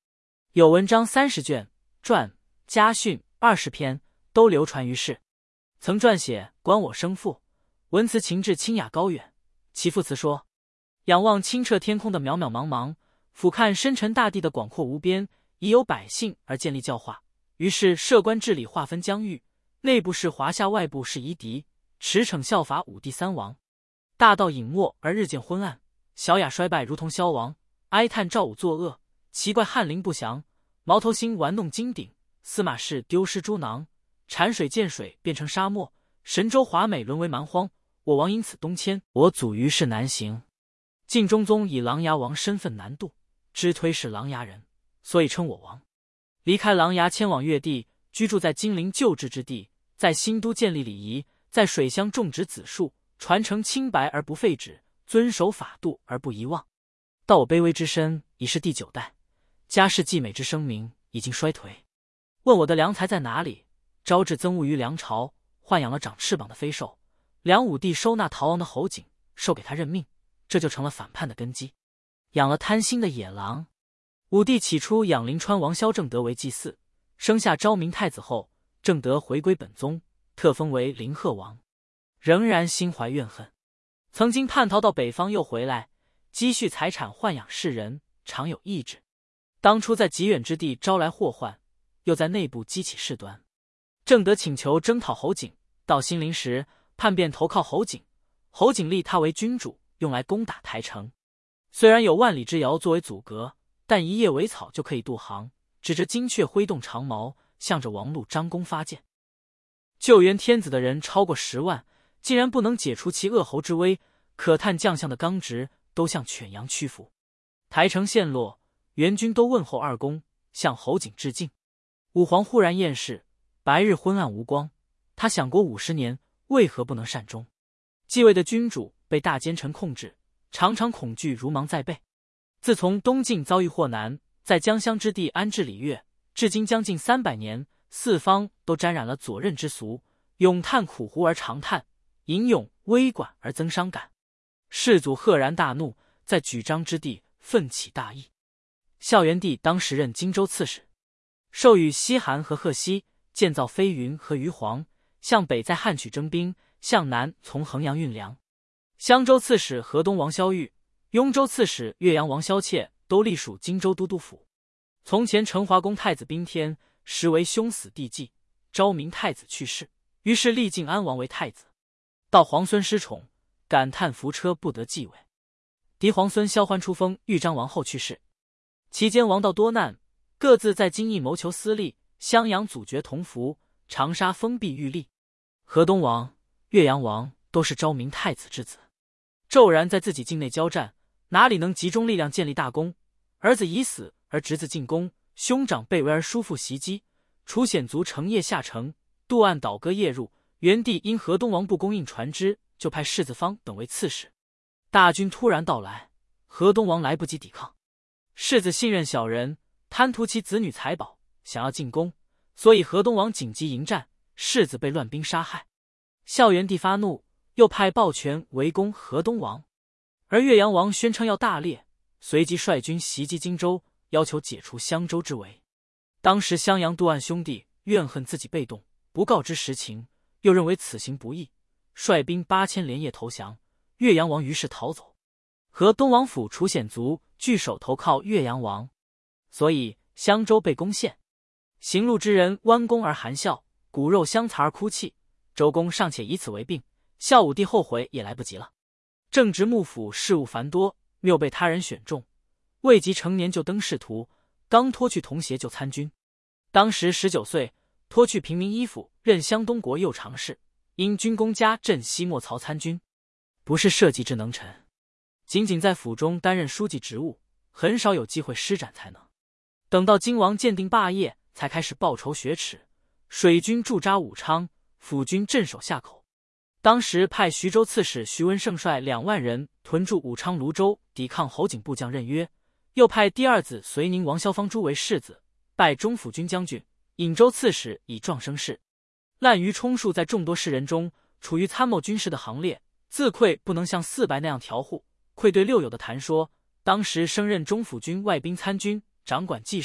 有文章30卷，传、家训20篇，都流传于世。曾撰写《观我生父》，文辞情致清雅高远。其副词说：仰望清澈天空的渺渺茫茫，俯瞰深沉大地的广阔无边，以有百姓而建立教化。于是设官治理划分疆域，内部是华夏，外部是夷狄，驰骋效法五帝三王。大道隐没而日渐昏暗，小雅衰败如同消亡。哀叹赵武作恶，奇怪翰林不祥。毛头星玩弄金鼎，司马氏丢失猪囊。产水见水变成沙漠，神州华美沦为蛮荒。我王因此东迁，我祖于是南行。晋中宗以琅琊王身份南渡，知推是琅琊人，所以称我王。离开琅琊，迁往越地，居住在金陵旧治之地，在新都建立礼仪，在水乡种植子树，传承清白而不废止，遵守法度而不遗忘。到我卑微之身已是第9代，家世既美之声名已经衰颓。问我的良才在哪里？招致憎恶于梁朝，豢养了长翅膀的飞兽。梁武帝收纳逃亡的侯景，授给他任命，这就成了反叛的根基。养了贪心的野狼。武帝起初养临川王萧正德为祭祀，生下昭明太子后，正德回归本宗，特封为临贺王，仍然心怀怨恨。曾经叛逃到北方又回来，积蓄财产豢养世人，常有异志。当初在极远之地招来祸患，又在内部激起事端。正德请求征讨侯景，到新陵时叛变投靠侯景，侯景立他为君主，用来攻打台城。虽然有万里之遥作为阻隔，但一叶苇草就可以渡航，指着金阙挥动长矛，向着王禄张弓发箭。救援天子的人超过10万，竟然不能解除其恶侯之威，可叹将相的刚直都向犬羊屈服。台城陷落，援军都问候二公，向侯景致敬。武皇忽然厌世，白日昏暗无光，他享国50年，为何不能善终？继位的君主被大奸臣控制，常常恐惧如芒在背。自从东晋遭遇祸难，在江乡之地安置礼乐，至今将近300年，四方都沾染了左衽之俗，咏叹苦胡而长叹，吟咏微管而增伤感。世祖赫然大怒，在举章之地奋起大义。孝元帝当时任荆州刺史，授予西韩和贺西建造飞云和鱼黄，向北在汉曲征兵，向南从衡阳运粮。襄州刺史河东王萧玉、雍州刺史岳阳王萧切都隶属荆州都督府。从前成华宫太子宾天实为兄死弟继，昭明太子去世，于是立晋安王为太子。到皇孙失宠，感叹扶车不得继位。嫡皇孙萧欢出封豫章王后去世，期间王道多难，各自在京邑谋求私利，襄阳阻绝同服，长沙封闭御吏。河东王、岳阳王都是昭明太子之子，骤然在自己境内交战，哪里能集中力量建立大功？儿子已死而侄子进宫，兄长被围而叔父袭击，楚显族乘夜下城，渡岸倒戈夜入。元帝因河东王不供应船只，就派世子方等为刺史。大军突然到来，河东王来不及抵抗。世子信任小人，贪图其子女财宝，想要进宫，所以河东王紧急迎战，世子被乱兵杀害。孝元帝发怒，又派鲍全围攻河东王，而岳阳王宣称要大猎，随即率军袭击荆州，要求解除襄州之围。当时襄阳渡岸兄弟怨恨自己被动，不告知实情，又认为此行不义，率兵8000连夜投降。岳阳王于是逃走，河东王府楚显族据守投靠岳阳王，所以襄州被攻陷。行路之人弯弓而含笑，骨肉相残而哭泣。周公尚且以此为病，孝武帝后悔也来不及了。正值幕府事务繁多，谬被他人选中，未及成年就登仕途，刚脱去童鞋就参军。当时19岁，脱去平民衣服，任湘东国右常侍，因军功加镇西莫曹参军。不是社稷之能臣，仅仅在府中担任书记职务，很少有机会施展才能。等到金王鉴定霸业，才开始报仇雪耻。水军驻扎武昌，府军镇守夏口。当时派徐州刺史徐文胜率2万人屯驻武昌、泸州，抵抗侯景部将任约。又派第二子绥宁王萧方珠为世子，拜中府军将军、颍州刺史，以壮声势。滥竽充数，在众多士人中处于参谋军事的行列，自愧不能像400那样调护，愧对六友的谈说。当时升任中府军外兵参军，掌管记事，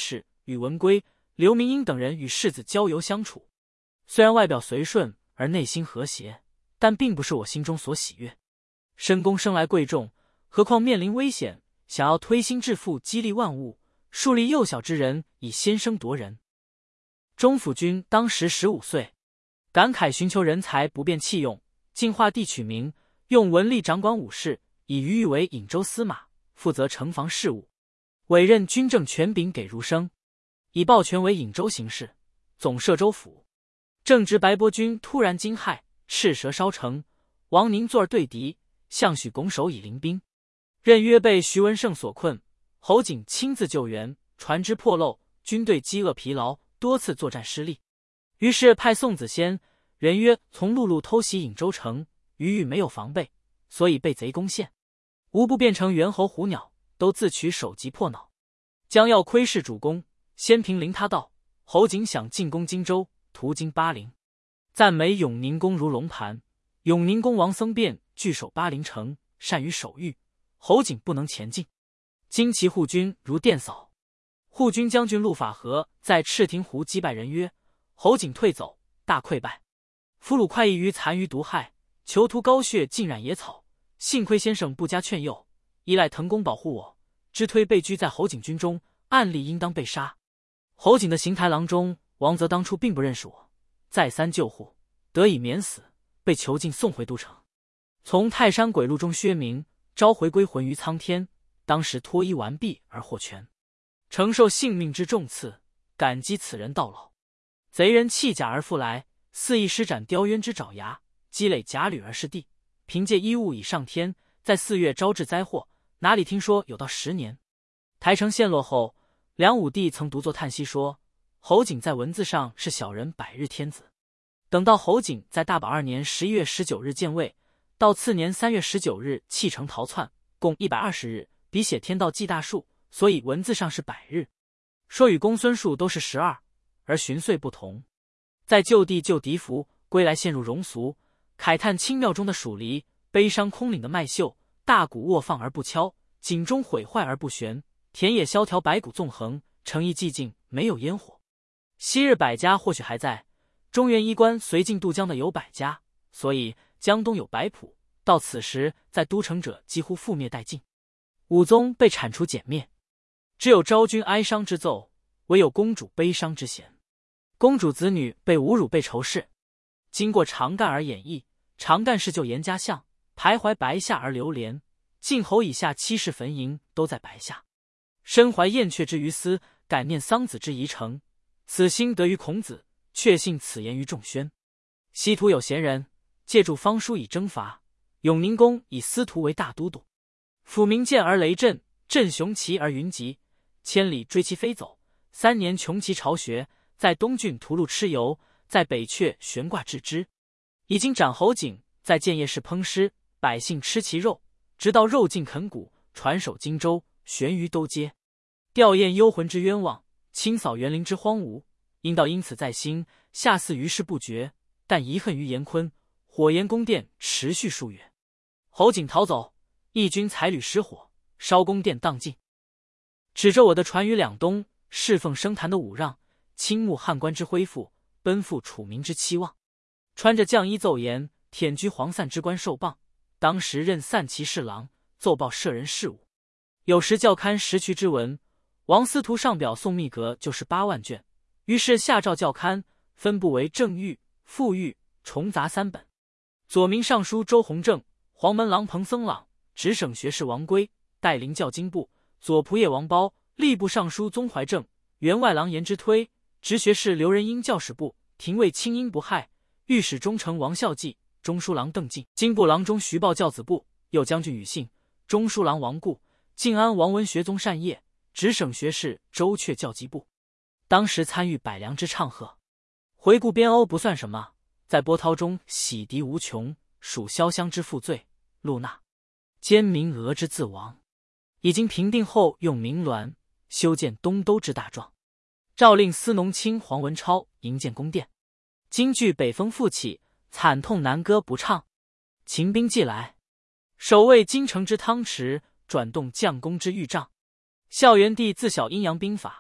宇文圭、刘明英等人与世子交游相处，虽然外表随顺而内心和谐，但并不是我心中所喜悦。申公生来贵重，何况面临危险，想要推心置腹，激励万物，树立幼小之人，以先声夺人。中府君当时15岁，感慨寻求人才不便弃用，进化地取名，用文吏掌管武事，以余裕为颍州司马，负责城防事务，委任军政权柄给儒生，以抱权为颍州行事，总摄州府。正值白波军突然惊骇，赤蛇烧城，王宁坐而对敌，项许拱手以临兵。任约被徐文胜所困，侯景亲自救援，船只破漏，军队饥饿疲劳，多次作战失利。于是派宋子仙、任约从陆路偷袭颍州城，余裕没有防备，所以被贼攻陷。无不变成猿猴虎鸟，都自取首级破脑。将要窥视主公，先凭临他道，侯景想进攻荆州，途经巴陵，赞美永宁公如龙盘。永宁公王僧辩据守巴陵城，善于守御，侯景不能前进。旌旗护军如电扫，护军将军陆法和在赤亭湖击败人约，侯景退走，大溃败。俘虏快意于残余毒害，囚徒高血浸染野草。幸亏先生不加劝诱，依赖滕公保护我，知推被拘在侯景军中，按例应当被杀。侯景的行台郎中王泽当初并不认识我，再三救护，得以免死，被囚禁送回都城。从泰山鬼路中薛明，召回归魂于苍天，当时脱衣完毕而获全，承受性命之重刺，感激此人到老。贼人弃甲而复来，肆意施展雕鸢之爪牙，积累甲履而是地，凭借衣物以上天，在4月招致灾祸，哪里听说有到10年。台城陷落后，梁武帝曾独作叹息说，侯景在文字上是小人百日天子。等到侯景在大宝2年11月19日建位，到次年3月19日弃城逃窜，共120日，比写天道记大数，所以文字上是100日。说与公孙述都是12，而旬岁不同。在就地救敌服，归来陷入庸俗，慨叹清庙中的蜀离，悲伤空岭的麦秀，大鼓卧放而不敲，井中毁坏而不旋，田野萧条，白骨纵横，城邑寂静，没有烟火。昔日百家或许还在，中原衣冠随晋渡江的有百家，所以江东有百谱，到此时在都城者几乎覆灭殆尽。武宗被铲除减灭，只有昭君哀伤之奏，唯有公主悲伤之弦。公主子女被侮辱，被仇视，经过长干而演绎。长干是就严家巷，徘徊白下而流连，晋侯以下7世坟茔都在白下。身怀燕雀之于斯，感念桑梓之遗成，此心得于孔子，确信此言于仲宣。西土有贤人，借助方书以征伐，永宁公以司徒为大都督，抚明剑而雷震，振雄奇而云集，千里追其飞走，3年穷其巢穴，在东郡屠戮蚩尤，在北阙悬挂雉之。已经斩侯景，在建业市烹尸，百姓吃其肉，直到肉尽啃骨，传首荆州，悬于都街。吊唁幽魂之冤枉，清扫园林之荒芜，因道因此在心，下祀于世不绝，但遗恨于严坤，火焰宫殿持续数月。侯景逃走，义军采履失火，烧宫殿荡尽。指着我的船于两东，侍奉生坛的武让，倾慕汉官之恢复，奔赴楚民之期望。穿着绛衣奏言，忝居黄散之官受棒，当时任散骑侍郎，奏报舍人事务。有时校勘时渠之文，王司徒上表送密格就是8万卷，于是下诏校勘，分部为正狱、副狱、重杂3本。左民尚书周弘正、黄门郎彭僧朗、直省学士王圭带领校经部，左仆射王褒、吏部尚书宗怀正、员外郎颜之推、直学士刘仁英校史部，廷尉清英不害，御史中丞王孝济、中书郎邓进、经部郎中徐报教子部，右将军宇信、中书郎王固、晋安王文学宗善业、直省学士周阙校籍部。当时参与百良之唱和，回顾边欧不算什么，在波涛中洗涤无穷，属潇湘之负罪，陆纳奸民俄之自亡。已经平定后，用明銮修建东都之大壮，诏令司农卿黄文超营建宫殿。今据北风复起，惨痛南歌不唱。秦兵既来，守卫京城之汤池，转动将功之御帐。孝元帝自晓阴阳兵法，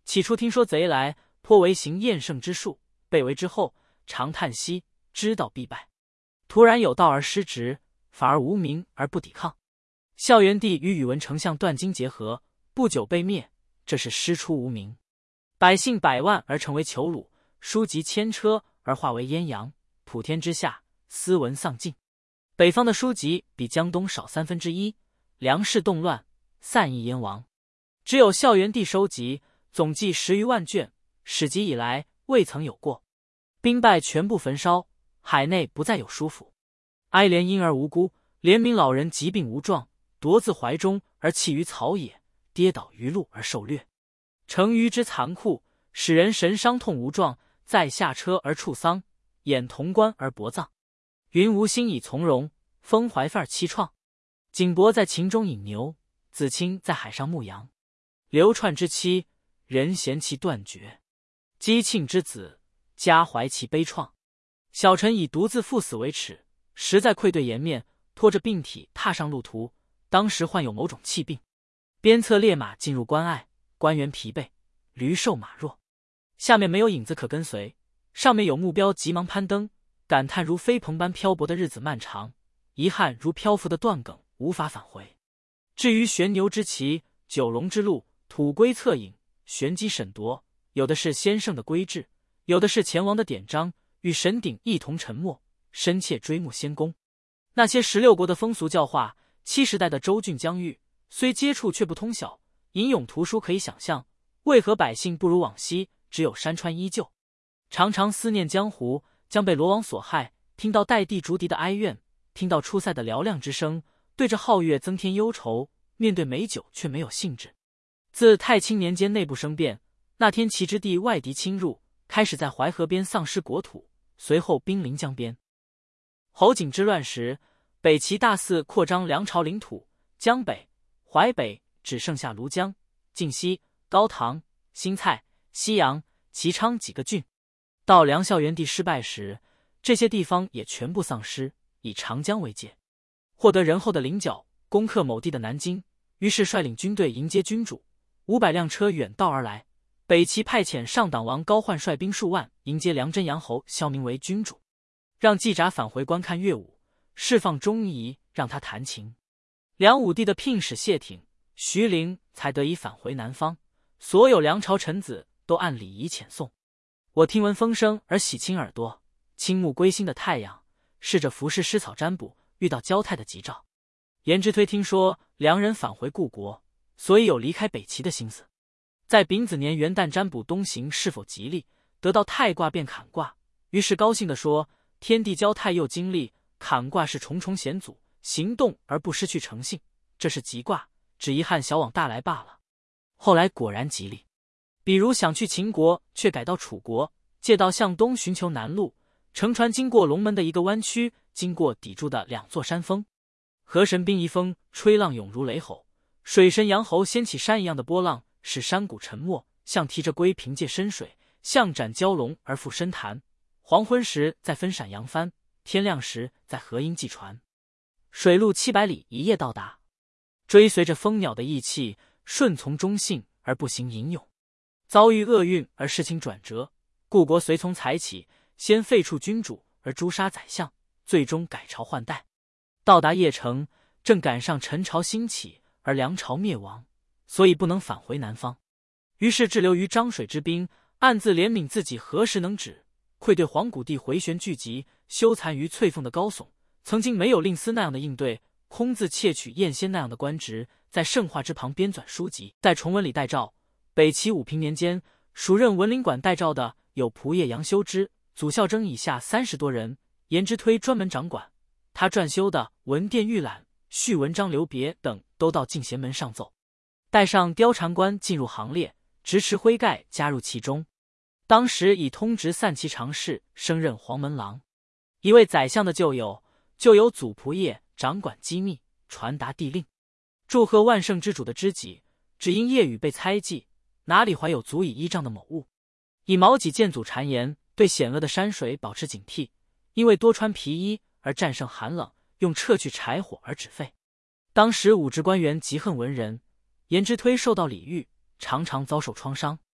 起初听说贼来，颇为行厌胜之术，被围之后，常叹息，知道必败。突然有道而失职，反而无名而不抵抗。孝元帝与宇文丞相段荆结合，不久被灭，这是师出无名。百姓百万而成为囚虏，书籍千车而化为阉羊，普天之下，斯文丧尽。北方的书籍比江东少1/3，粮食动乱，散佚燕亡。只有孝元帝收集，总计10余万卷，始集以来未曾有过。兵败全部焚烧，海内不再有书府。哀怜婴儿无辜，怜悯老人疾病无状，夺自怀中而弃于草野，跌倒于路而受掠。成虞之残酷，使人神伤痛无状，再下车而处丧，掩潼关而薄葬。云无心以从容，风怀愤而凄怆。景伯在秦中饮牛，子卿在海上牧羊。流窜之妻，人嫌其断绝；姬庆之子，家怀其悲怆。小臣以独自赴死为耻，实在愧对颜面，拖着病体踏上路途。当时患有某种气病，鞭策烈马进入关隘，官员疲惫，驴瘦马弱，下面没有影子可跟随，上面有目标急忙攀登，感叹如飞蓬般漂泊的日子漫长，遗憾如漂浮的断梗无法返回。至于玄牛之骑，九龙之路，土龟策饮，玄机审夺，有的是先圣的规制，有的是前王的典章，与神鼎一同沉没，深切追慕先公。那些16国的风俗教化，70代的州郡疆域，虽接触却不通晓，吟咏图书可以想象，为何百姓不如往昔，只有山川依旧。常常思念江湖将被罗网所害，听到代地竹笛的哀怨，听到出塞的嘹亮之声，对着皓月增添忧愁，面对美酒却没有兴致。自太清年间内部生变，那天齐之地外敌侵入，开始在淮河边丧失国土，随后兵临江边。侯景之乱时，北齐大肆扩张梁朝领土，江北、淮北只剩下庐江、晋西、高唐、新蔡、西阳、齐昌几个郡。到梁孝元帝失败时，这些地方也全部丧失，以长江为界。获得仁厚的菱角，攻克某地的南京，于是率领军队迎接君主，500辆车远道而来。北齐派遣上党王高焕率兵数万迎接梁真阳侯萧明为君主，让季札返回观看乐舞，释放钟仪，让他弹琴。梁武帝的聘使谢挺、徐陵才得以返回南方，所有梁朝臣子都按礼仪遣送。我听闻风声而喜亲耳朵，倾慕归心的太阳，试着服侍湿草占卜，遇到交泰的吉兆。颜之推听说梁人返回故国，所以有离开北齐的心思。在丙子年元旦占卜东行是否吉利，得到泰卦便坎卦，于是高兴地说：天地交泰又经历，坎卦是重重险阻，行动而不失去诚信，这是吉卦，只遗憾小往大来罢了。后来果然吉利，比如想去秦国，却改到楚国，借道向东寻求南路，乘船经过龙门的一个弯曲，经过抵住的2座山峰。河神冰一风，吹浪涌如雷吼；水神杨侯掀起山一样的波浪，使山谷沉没，像提着龟凭借深水，像斩蛟龙而赴深潭。黄昏时在分闪扬帆，天亮时在河阴系船，水路700里一夜到达。追随着蜂鸟的意气，顺从忠信而不行淫勇，遭遇厄运而事情转折，故国随从才起，先废黜君主而诛杀宰相，最终改朝换代。到达邺城，正赶上陈朝兴起而梁朝灭亡，所以不能返回南方，于是滞留于漳水之滨，暗自怜悯自己何时能止，愧对黄谷地回旋聚集，羞惭于翠凤的高耸，曾经没有令司那样的应对，空自窃取燕仙那样的官职，在圣化之旁编纂书籍，在崇文里代诏。北齐武平年间，署任文林馆代诏的有仆射杨修之、祖孝征以下30多人，颜之推专门掌管。他撰修的文殿预览、序文章留别等都到进贤门上奏。带上貂蝉官进入行列，直持徽盖加入其中。当时以通直散骑常侍，升任黄门郎。一位宰相的旧友，就有祖仆射掌管机密，传达帝令，祝贺万圣之主的知己，只因夜雨被猜忌，哪里怀有足以依仗的某物。以毛戟见祖谗言，对险恶的山水保持警惕，因为多穿皮衣而战胜寒冷，用撤去柴火而止沸。当时武职官员极恨文人，颜之推受到礼遇，常常遭受创伤。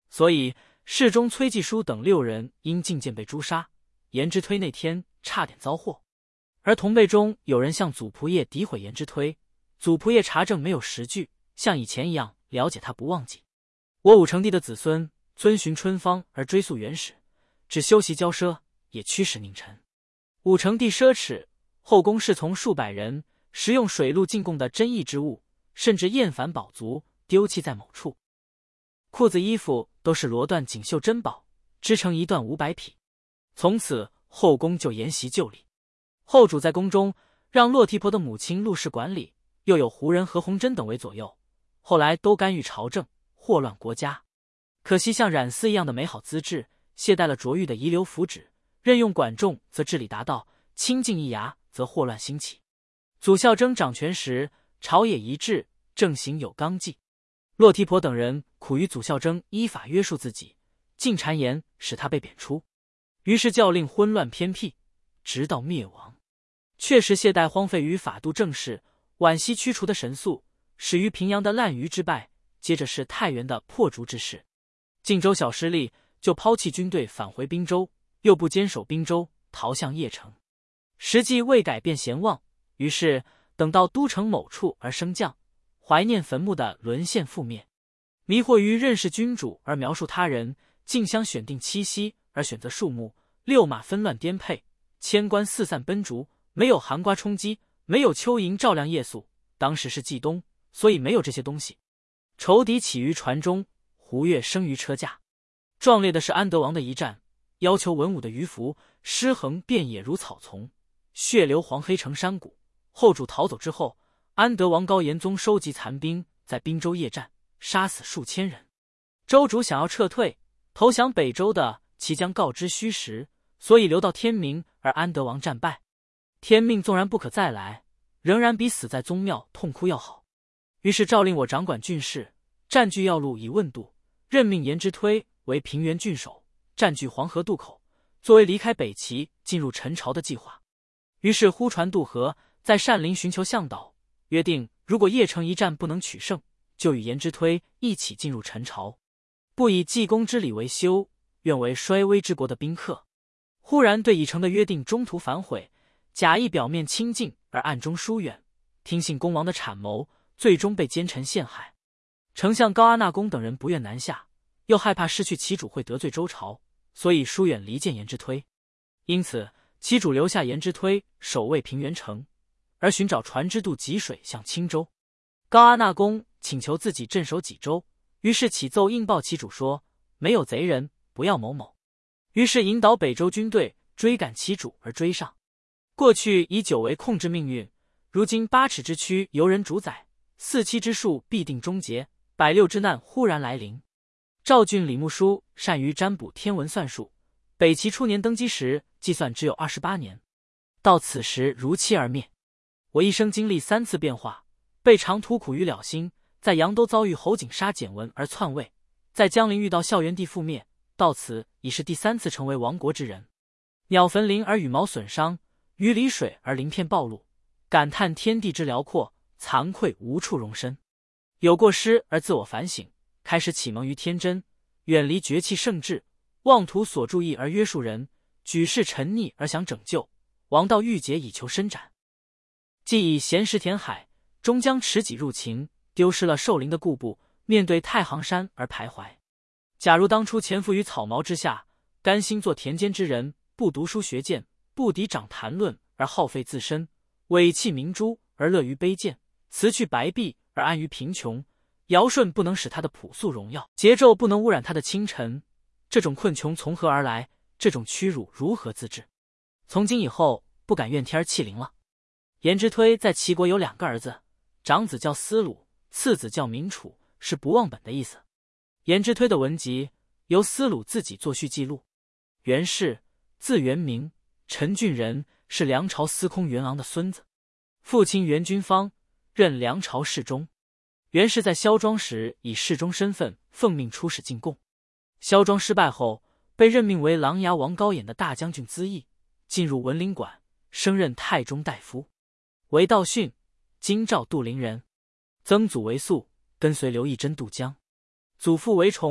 所以侍中崔继书等6人因进谏被诛杀。颜之推那天差点遭祸。而同辈中有人向祖仆射诋毁颜之推，祖仆射查证没有实据，像以前一样了解他不忘记。我武成帝的子孙遵循春方而追溯原始，只修习骄奢，也驱使佞臣。武成帝奢侈，后宫侍从数百人，食用水陆进贡的珍异之物，甚至厌烦宝足，丢弃在某处。裤子衣服都是罗缎锦绣珍宝，织成一缎500匹。从此后宫就沿袭旧礼。后主在宫中让骆提婆的母亲陆氏管理，又有胡人何鸿禛等为左右，后来都干预朝政，祸乱国家。可惜像冉思一样的美好资质，懈怠了卓越的遗留福祉，任用管仲则治理达道，清静易牙则祸乱兴起。祖孝征掌权时，朝野一致，政行有纲纪。骆提婆等人苦于祖孝征依法约束自己，进谗言使他被贬出，于是教令昏乱偏僻，直到灭亡。确实懈怠荒废于法度政事，惋惜驱除的神速，始于平阳的滥竽之败，接着是太原的破竹之势。晋州小失利，就抛弃军队返回滨州，又不坚守滨州，逃向邺城。时机未改变贤望，于是等到都城某处而升降，怀念坟墓的沦陷覆灭。迷惑于认识君主而描述他人，竞相选定七夕而选择数目，六马纷乱颠沛，千官四散奔逐，没有寒瓜充饥，没有蚯蚓照亮夜宿。当时是季冬，所以没有这些东西。仇敌起于船中，胡越生于车驾。壮烈的是安德王的一战，要求文武的鱼服尸横遍野如草丛，血流黄黑成山谷。后主逃走之后，安德王高延宗收集残兵，在滨州夜战，杀死数千人。州主想要撤退，投降北周的其将告知虚实，所以留到天明，而安德王战败。天命纵然不可再来，仍然比死在宗庙痛哭要好。于是诏令我掌管郡事，占据要路以问度，任命颜之推为平原郡守，占据黄河渡口，作为离开北齐进入陈朝的计划。于是呼船渡河，在单林寻求向导，约定如果邺城一战不能取胜，就与颜之推一起进入陈朝，不以济公之礼为休，愿为衰微之国的宾客。忽然对已成的约定中途反悔，假意表面亲近而暗中疏远，听信公王的谄谋，最终被奸臣陷害。丞相高阿纳公等人不愿南下，又害怕失去其主会得罪周朝，所以疏远离间颜之推。因此其主留下颜之推守卫平原城，而寻找船只渡济水向青州。高阿纳公请求自己镇守济州，于是启奏应报其主说，没有贼人，不要某某。于是引导北周军队追赶其主而追上。过去以久为控制命运，如今8尺之躯由人主宰，4七之数必定终结，160之难忽然来临。赵郡李牧书善于占卜天文算术，北齐初年登基时计算只有28年，到此时如期而灭。我一生经历3次变化，被长途苦于了心，在杨都遭遇侯景杀简文而篡位，在江陵遇到孝元帝覆灭，到此已是第3次成为亡国之人。鸟焚林而羽毛损伤，鱼离水而鳞片暴露，感叹天地之辽阔，惭愧无处容身。有过失而自我反省，开始启蒙于天真，远离绝气圣智，妄图所注意而约束人，举世沉溺而想拯救，王道欲解以求伸展。既以闲时填海，终将持己入秦，丢失了寿陵的故部，面对太行山而徘徊。假如当初潜伏于草茅之下，甘心做田间之人，不读书学剑，不抵掌谈论而耗费自身，委弃明珠而乐于卑贱，辞去白璧而安于贫穷，尧舜不能使他的朴素荣耀，桀纣不能污染他的清晨，这种困穷从何而来？这种屈辱如何自制？从今以后不敢怨天弃灵了。颜之推在齐国有2个儿子，长子叫司鲁，次子叫民楚，是不忘本的意思。颜之推的文集由司鲁自己作序记录。袁氏，字元明，陈郡人，是梁朝司空袁昂的孙子，父亲袁君芳，任梁朝侍中。袁氏在萧庄时以侍中身份奉命出使进贡，萧庄失败后，被任命为琅琊王高演的大将军咨议，进入文林馆，升任太中大夫。为道训，京兆杜陵人，曾祖为素，跟随刘义珍渡江。祖父为崇，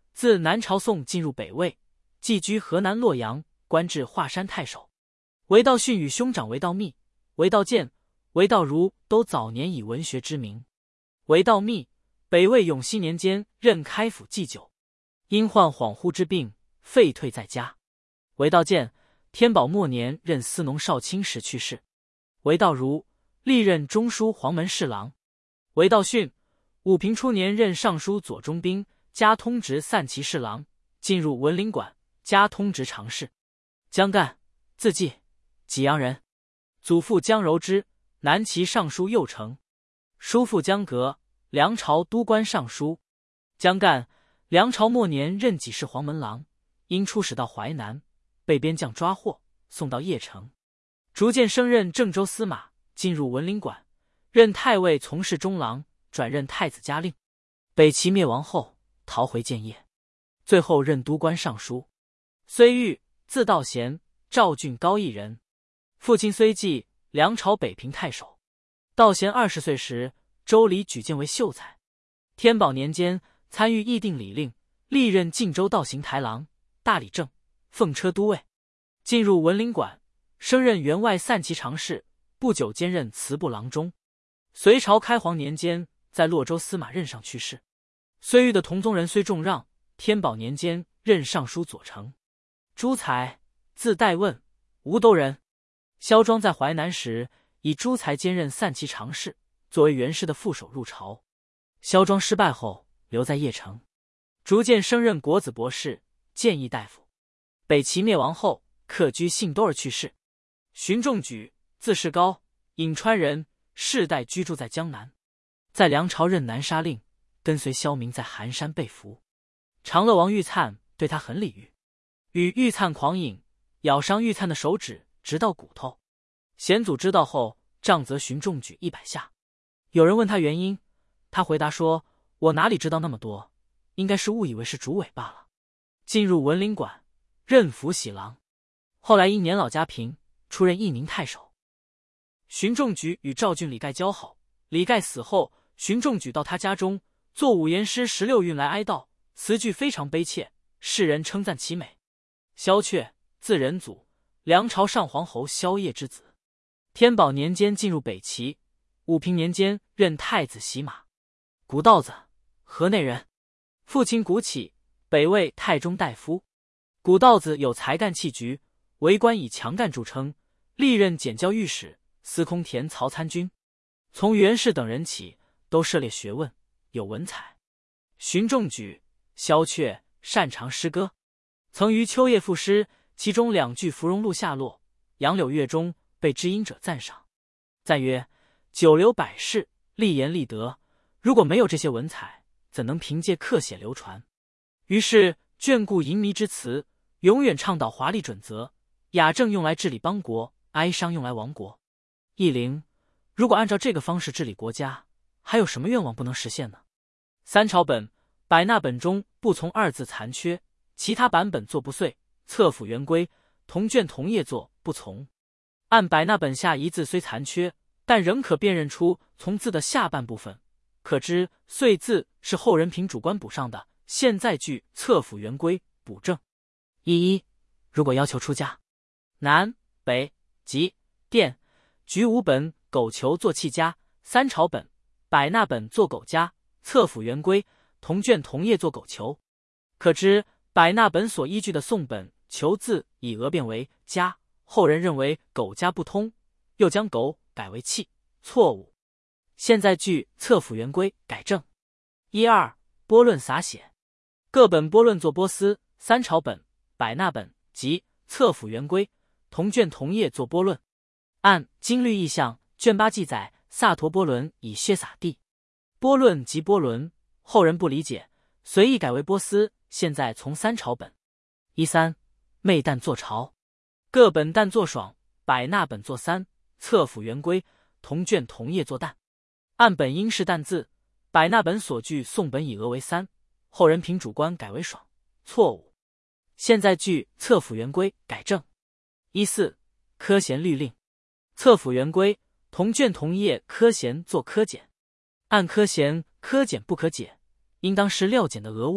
自南朝宋进入北魏，寄居河南洛阳，官至华山太守。韦道训与兄长韦道密、韦道建、韦道儒都早年以文学知名。韦道密，北魏永熙年间任开府祭酒，因患恍惚之病，废退在家。韦道建，天宝末年任司农少卿时去世。韦道儒，历任中书黄门侍郎。韦道训，武平初年任尚书左中兵，加通直散骑侍郎，进入文林馆，加通直常侍。姜干，字季，济阳人，祖父姜柔之，南齐尚书右丞，叔父姜革，梁朝都官尚书。姜干，梁朝末年任给事黄门郎，因出使到淮南，被边将抓获，送到邺城，逐渐升任郑州司马，进入文林馆，任太尉从事中郎，转任太子家令。北齐灭亡后，逃回建业，最后任都官尚书。虽玉，字道贤，赵郡高邑人，父亲虽纪，梁朝北平太守。道贤20岁时，周礼举荐为秀才。天宝年间，参与议定礼令，历任晋州道行台郎、大理正、奉车都尉。进入文林馆，升任员外散骑常侍，不久兼任祠部郎中。隋朝开皇年间，在洛州司马任上去世。虽玉的同宗人虽仲让，天宝年间任尚书左丞。朱才，字代问，吴都人。萧庄在淮南时，以朱才兼任散骑常侍，作为袁氏的副手入朝。萧庄失败后，留在邺城，逐渐升任国子博士、谏议大夫。北齐灭亡后，客居信都儿去世。荀仲举，字士高，颍川人，世代居住在江南，在梁朝任南沙令，跟随萧明在寒山被俘。长乐王玉粲对他很礼遇，与玉粲狂饮，咬伤玉粲的手指，直到骨头。贤祖知道后，杖责荀仲举100下。有人问他原因，他回答说：“我哪里知道那么多，应该是误以为是主委罢了。”进入文林馆，任辅喜郎。后来因年老家贫，出任义宁太守。荀仲举与赵郡李盖交好，李盖死后，荀仲举到他家中，作五言诗16韵来哀悼，词句非常悲切，世人称赞其美。萧阙，字仁祖，梁朝上皇侯萧邺之子。天宝年间进入北齐，武平年间任太子洗马。古道子，河内人，父亲古启，北魏太中大夫。古道子有才干气局，为官以强干著称，历任检校御史、司空田曹参军。从袁氏等人起，都涉猎学问，有文采。荀仲举、萧阙擅长诗歌，曾于秋夜赋诗，其中2句芙蓉录下落，杨柳月中，被知音者赞赏。赞曰：久留百世，立言立德，如果没有这些文采，怎能凭借刻写流传？于是眷顾淫靡之词，永远倡导华丽准则，雅正用来治理邦国，哀伤用来亡国。义陵，如果按照这个方式治理国家，还有什么愿望不能实现呢？三朝本、百纳本中不从2字残缺，其他版本作不遂，册府原规、同卷同页作不从。按百纳本下1字虽残缺，但仍可辨认出从字的下半部分，可知遂字是后人凭主观补上的，现在据册府原规补正。一，如果要求出家，南、北、极、殿、举5本狗球做契家，三朝本、百纳本做狗家，册府原规、同卷同页做狗球。可知百纳本所依据的宋本球字以讹变为家，后人认为狗家不通，又将狗改为契，错误。现在据册府原规改正。1、2拨论洒写，各本拨论作波斯，三朝本、百纳本及册府原规、同卷同页作拨论。按经律意象卷8记载，萨陀波伦以血洒地。波论即波伦，后人不理解，随意改为波斯，现在从三朝本。1、3昧旦作朝，各本旦作爽，百纳本作三，册府原规、同卷同页作旦。按本应是旦字，百纳本所据宋本以讹为三，后人凭主观改为爽，错误。现在据册府原规改正。1、4科衔律令，册府原规、同卷同页科衔作科检。按科衔科检不可解，应当是料检的讹误，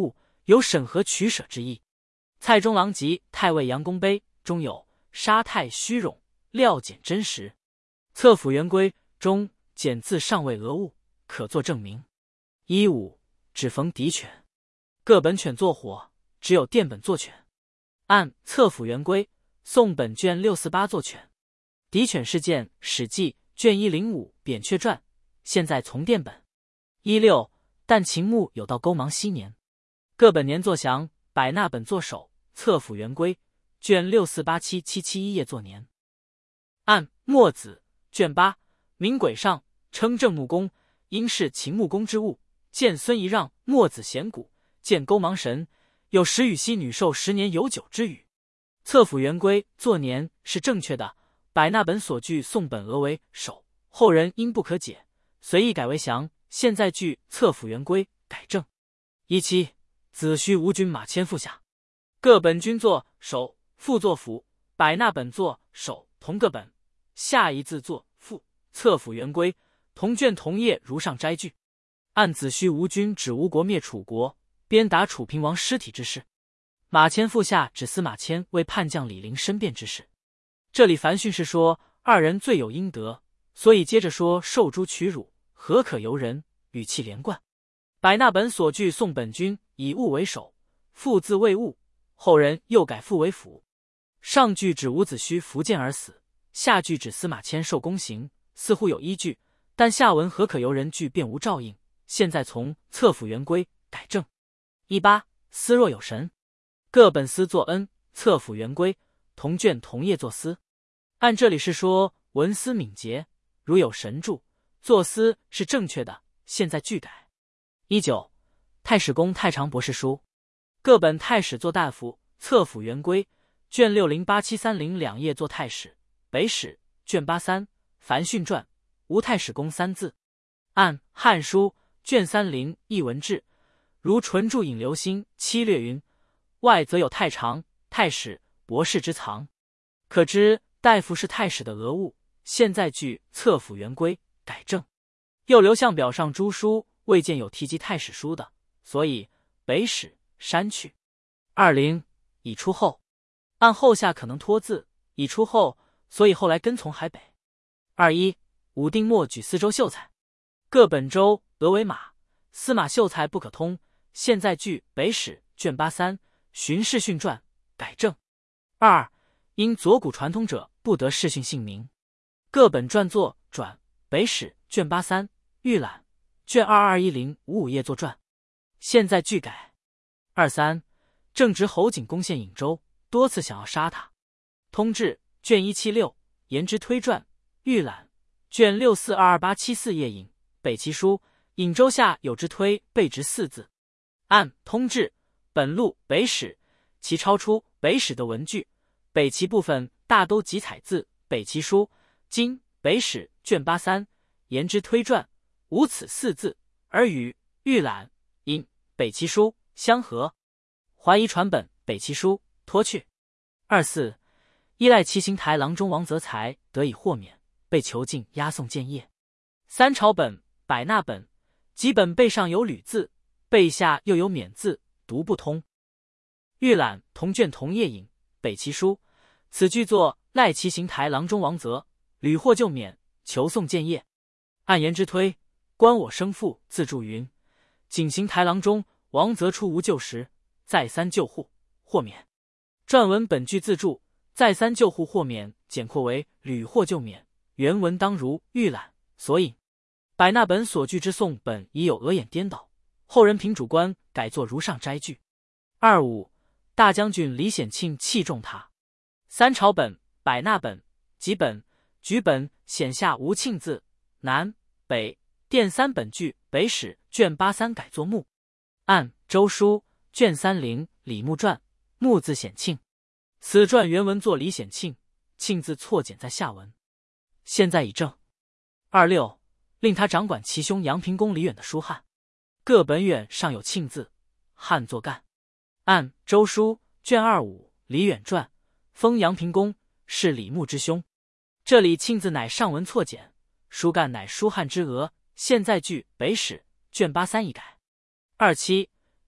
有审核取舍之意。蔡中郎及太尉杨公碑中有杀太虚冗，料简真实。册府元规中简字尚未讹误，可作证明。15只逢敌犬，各本犬作火，只有殿本作犬。按册府元规，宋本卷648作犬。敌犬事件《史记》卷105扁鹊传，现在从殿本。16但秦穆有道勾芒昔年，各本年作详，百纳本作首。册府元规卷6487771页作年。按墨子卷8明轨上称正穆公，因是秦穆公之物，见孙仪让墨子贤古，见勾芒神，有时与昔女受10年有9之语。册府元规作年是正确的，百纳本所据宋本俄为首，后人因不可解，随意改为详，现在据册府元规改正。17子虚吴军马千副下，各本均作首，副作辅，百纳本作首同各本，下一字作副。册府元规同卷同页如上摘句。按子虚吴军指吴国灭楚国，鞭打楚平王尸体之事。马迁副下指司马迁为叛将李陵申辩之事。这里樊训是说二人罪有应得，所以接着说受诛取辱，何可由人，语气连贯。百纳本所据宋本君以物为首，副字为物，后人又改副为辅。上句指伍子胥伏剑而死，下句指司马迁受宫刑，似乎有依据，但下文何可由人句便无照应，现在从册府元规改正。18思若有神，各本司作恩，册府元规同卷同页作司。按这里是说文思敏捷，如有神助，作司是正确的，现在句改。19太史公太常博士书，各本太史作大夫，册府元规卷608730两页作太史，北史卷83樊训传无太史公3字。按汉书卷30艺文志，如纯著引流星七略云，外则有太常、太史、博士之藏，可知大夫是太史的讹误，现在据册府元规改正。又刘向表上诸书未见有提及太史书的，所以北史删去。20已出后，按后下可能脱字，已出后，所以后来跟从海北。21武定末举司州秀才，各本州俄为马，司马秀才不可通，现在据北史卷83荀世训传改正。2因左古传通者不得世训姓名，各本传作转，北史卷83预览卷22105页作传，现在句改。23正值侯景攻陷颍州，多次想要杀他。通志卷176颜之推传预览卷6422874页引北齐书颍州下有之推备直4字。按通志本录北史，其超出北史的文句，北齐部分大都集采自北齐书，今北史卷83颜之推传无此4字，而与预览引北齐书相合。怀疑传本北齐书脱去。24依赖齐邢台郎中王泽才得以豁免，被囚禁押送建业。三朝本、百纳本几本背上有履字，背下又有免字，读不通。预览同卷同页引北齐书，此句作赖齐邢台郎中王泽屡获就免，求送建业。按言之推，观我生父自注云：景邢台郎中王泽出无救时，再三救护，豁免。撰文本句自注，再三救护豁免简括为屡获救免，原文当如预览所引。百纳本所据之宋本已有额眼颠倒，后人凭主观改作如上摘句。25大将军李显庆器重他。三朝本、百纳本几本、举本显下无庆字，南北殿三本据北史卷83改作穆。按周书卷30李穆传，穆字显庆，此传原文作李显庆，庆字错简在下文，现在已正。26令他掌管其兄阳平公李远的书汉，各本远上有庆字，汉作干。按周书卷25李远传，封阳平公，是李牧之兄，这里庆字乃上文错简，书干乃书汉之额，现在据北史卷83一改。27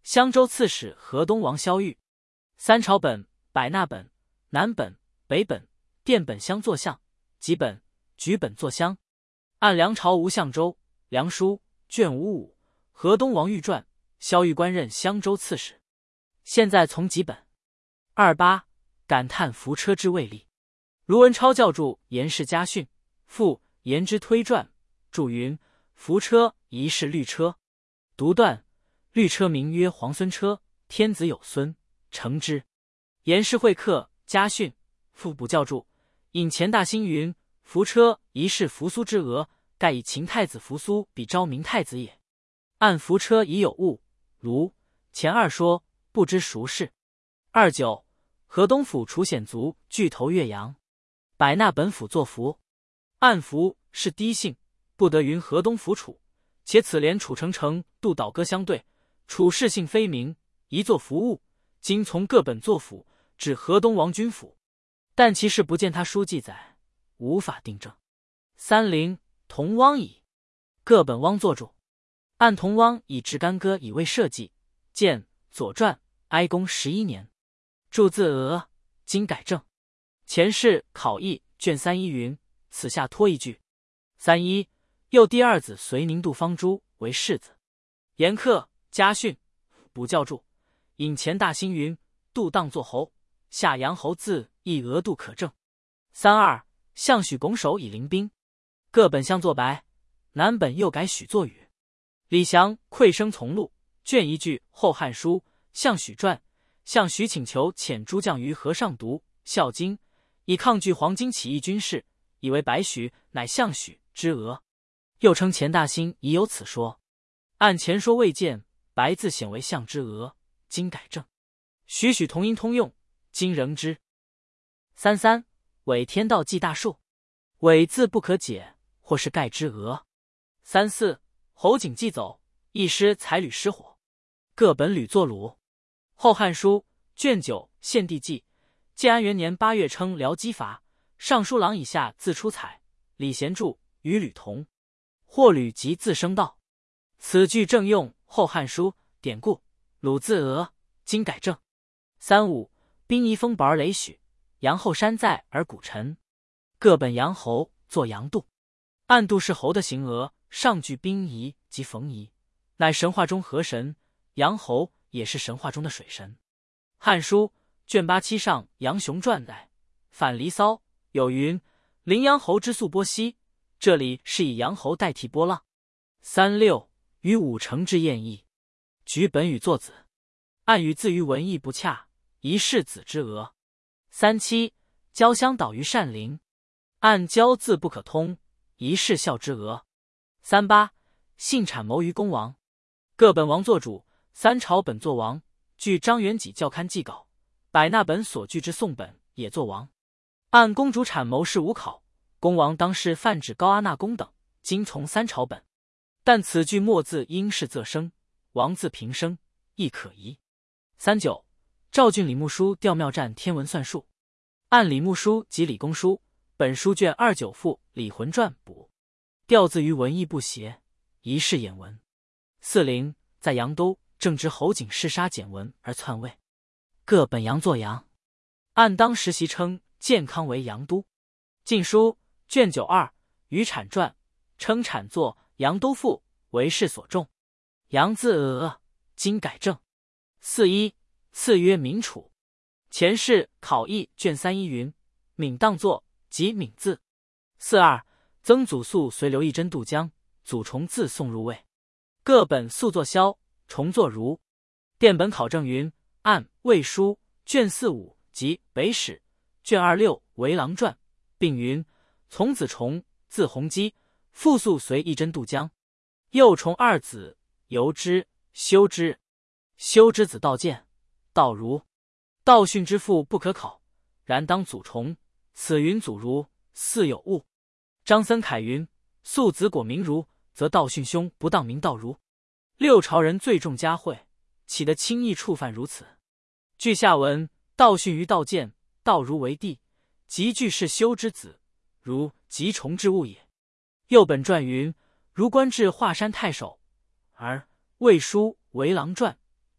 襄州刺史河东王萧玉。三朝本、百纳本、南本、北本、殿本相作相，吉本、举本作相。按梁朝吴相州，梁书卷55，河东王玉传，萧玉官任襄州刺史。现在从吉本。28感叹扶车之未立。卢文超教注颜氏家训，附颜之推传，注云：扶车疑是绿车。独断绿车名曰皇孙车，天子有孙，承之。颜氏会客家训，附补教注，引钱大兴云：扶车疑是扶苏之额，盖以秦太子扶苏比昭明太子也。按扶车已有误，卢前二说不知孰是。29河东府楚显族巨头岳阳。百纳本府作服，按服是低姓，不得云河东府楚，且此连楚成城杜倒戈相对，楚氏姓非名，宜作服务。今从各本作府，指河东王君府，但其事不见他书记载，无法定正。30同汪乙，各本汪作注。按同汪以直干戈以为社稷，见左传哀公11年。注字额，今改正。前世考异卷31云：此下托一句。31又第二子隋宁杜方珠为世子。严克家训，补教注，引钱大兴云：杜当作侯，下阳侯字亦额度可正。32项许拱手以临兵，各本相作白，南本又改许作雨。李祥馈生从录卷1句后汉书项许传，项许请求遣诸将于河上读《孝经》，以抗拒黄巾起义军事，以为白许乃项许之额。又称钱大兴已有此说，按前说未见，白字显为项之额，今改正。许同音通用，今仍之。33伪天道记大术，伪字不可解，或是盖之额。34侯景既走，一师才屡失火，各本屡作鲁。后汉书卷9献帝纪，建安元年8月称辽击伐，尚书郎以下自出彩，李贤注与吕同。或吕即自生道，此句正用后汉书典故，鲁字额，今改正。35兵夷封薄而雷许，阳后山在而古陈，各本阳侯作阳度。按度是侯的形额，上句兵夷及冯夷，乃神话中河神，阳侯也是神话中的水神。汉书卷87上杨雄传载反离骚，有云：临阳侯之宿波兮，这里是以阳侯代替波浪。36与武成之宴议，举本与作子，按语字于文义不洽，疑是子之额。37交相岛于善陵，按交字不可通，疑是孝之额。38信谄谋于公王，各本王作主，三朝本作王，据张元济校勘纪稿，百纳本所据之宋本也作王。按公主谄谋是无考，公王当是泛指高阿那公等，今从三朝本，但此句末字应是仄声，王字平声，亦可疑。39赵郡李牧书调妙占天文算术，按李牧书及李公书，本书卷29附李浑传补，调字于文义不协，疑是眼文。40在杨都正值侯景弑杀简文而篡位，各本杨作杨，按当时习称建康为杨都。晋书卷92于产传称产作杨都赋，为世所重，杨字额，今改正。41赐曰闵楚，前世考异卷31云：闵当作即闵字。42曾祖肃随刘义真渡江，祖重自送入魏，各本肃作萧，重作如。殿本考证云：按魏书卷45及北史卷26为郎传，并云：从子重字弘基，复肃随义真渡江，又重二子由之、修之。修之子道建、道如。道训之父不可考，然当祖重，此云祖如，似有误。张森凯云：肃子果名如，则道训兄不当名道如。六朝人最重嘉惠，岂得轻易触犯如此？据下文，道训于道建、道如为帝，即具是修之子，如即重之物也。右本传云：如官至华山太守，而魏书为郎传，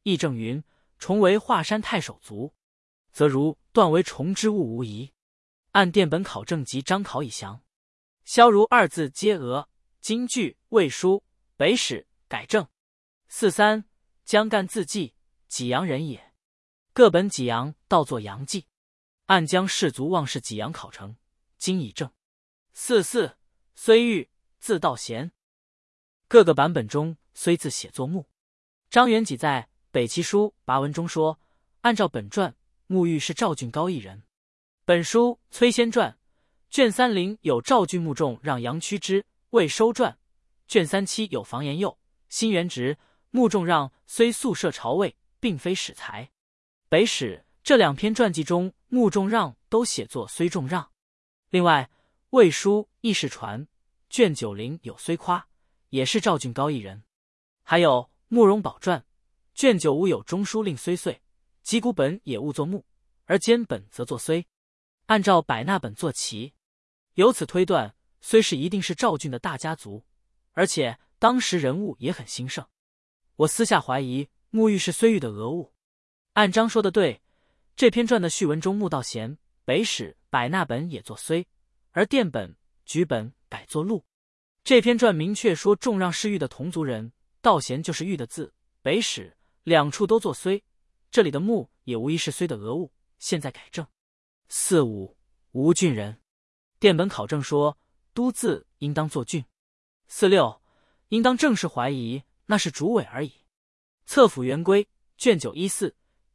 议正云：重为华山太守卒，则如断为重之物无疑。按殿本考证及章考已详。萧如二字皆讹，京剧魏书北史改正。43江干字季，济阳人也。各本济阳倒作阳记。按江士族望是济阳考成，今已正。44虽玉，字道贤。各个版本中虽字写作木。张元济在《北齐书跋文》中说，按照本传，沐玉是赵郡高一人。本书《崔仙传》卷30有赵郡穆仲让杨屈之，未收传。卷37有房延佑、辛元直、穆仲让虽宿舍朝魏，并非史才。北史这2篇传记中，穆仲让都写作虽仲让。另外，魏书亦是传卷90有虽夸，也是赵郡高一人。还有慕容宝传卷95有中书令虽岁，击鼓本也误作穆，而监本则作虽。按照百纳本作齐，由此推断，虽是一定是赵郡的大家族，而且当时人物也很兴盛。我私下怀疑沐玉是虽玉的讹误。按章说的对，这篇传的序文中，穆道贤北史百纳本也作虽，而殿本举本改作陆。这篇传明确说仲让是玉的同族人，道贤就是玉的字，北史2处都作虽，这里的穆也无疑是虽的讹误，现在改正。45吴郡人。殿本考证说都字应当作郡。46应当正式怀疑那是主伪而已。册府元规卷914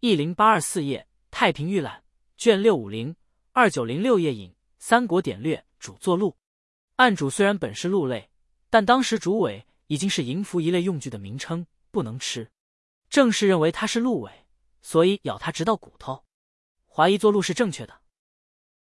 10824页，太平御览卷650 2906页引三国典略主作录。案主虽然本是鹿类，但当时主伪已经是迎服一类用具的名称，不能吃。正是认为它是鹿尾，所以咬它直到骨头，怀疑作录是正确的。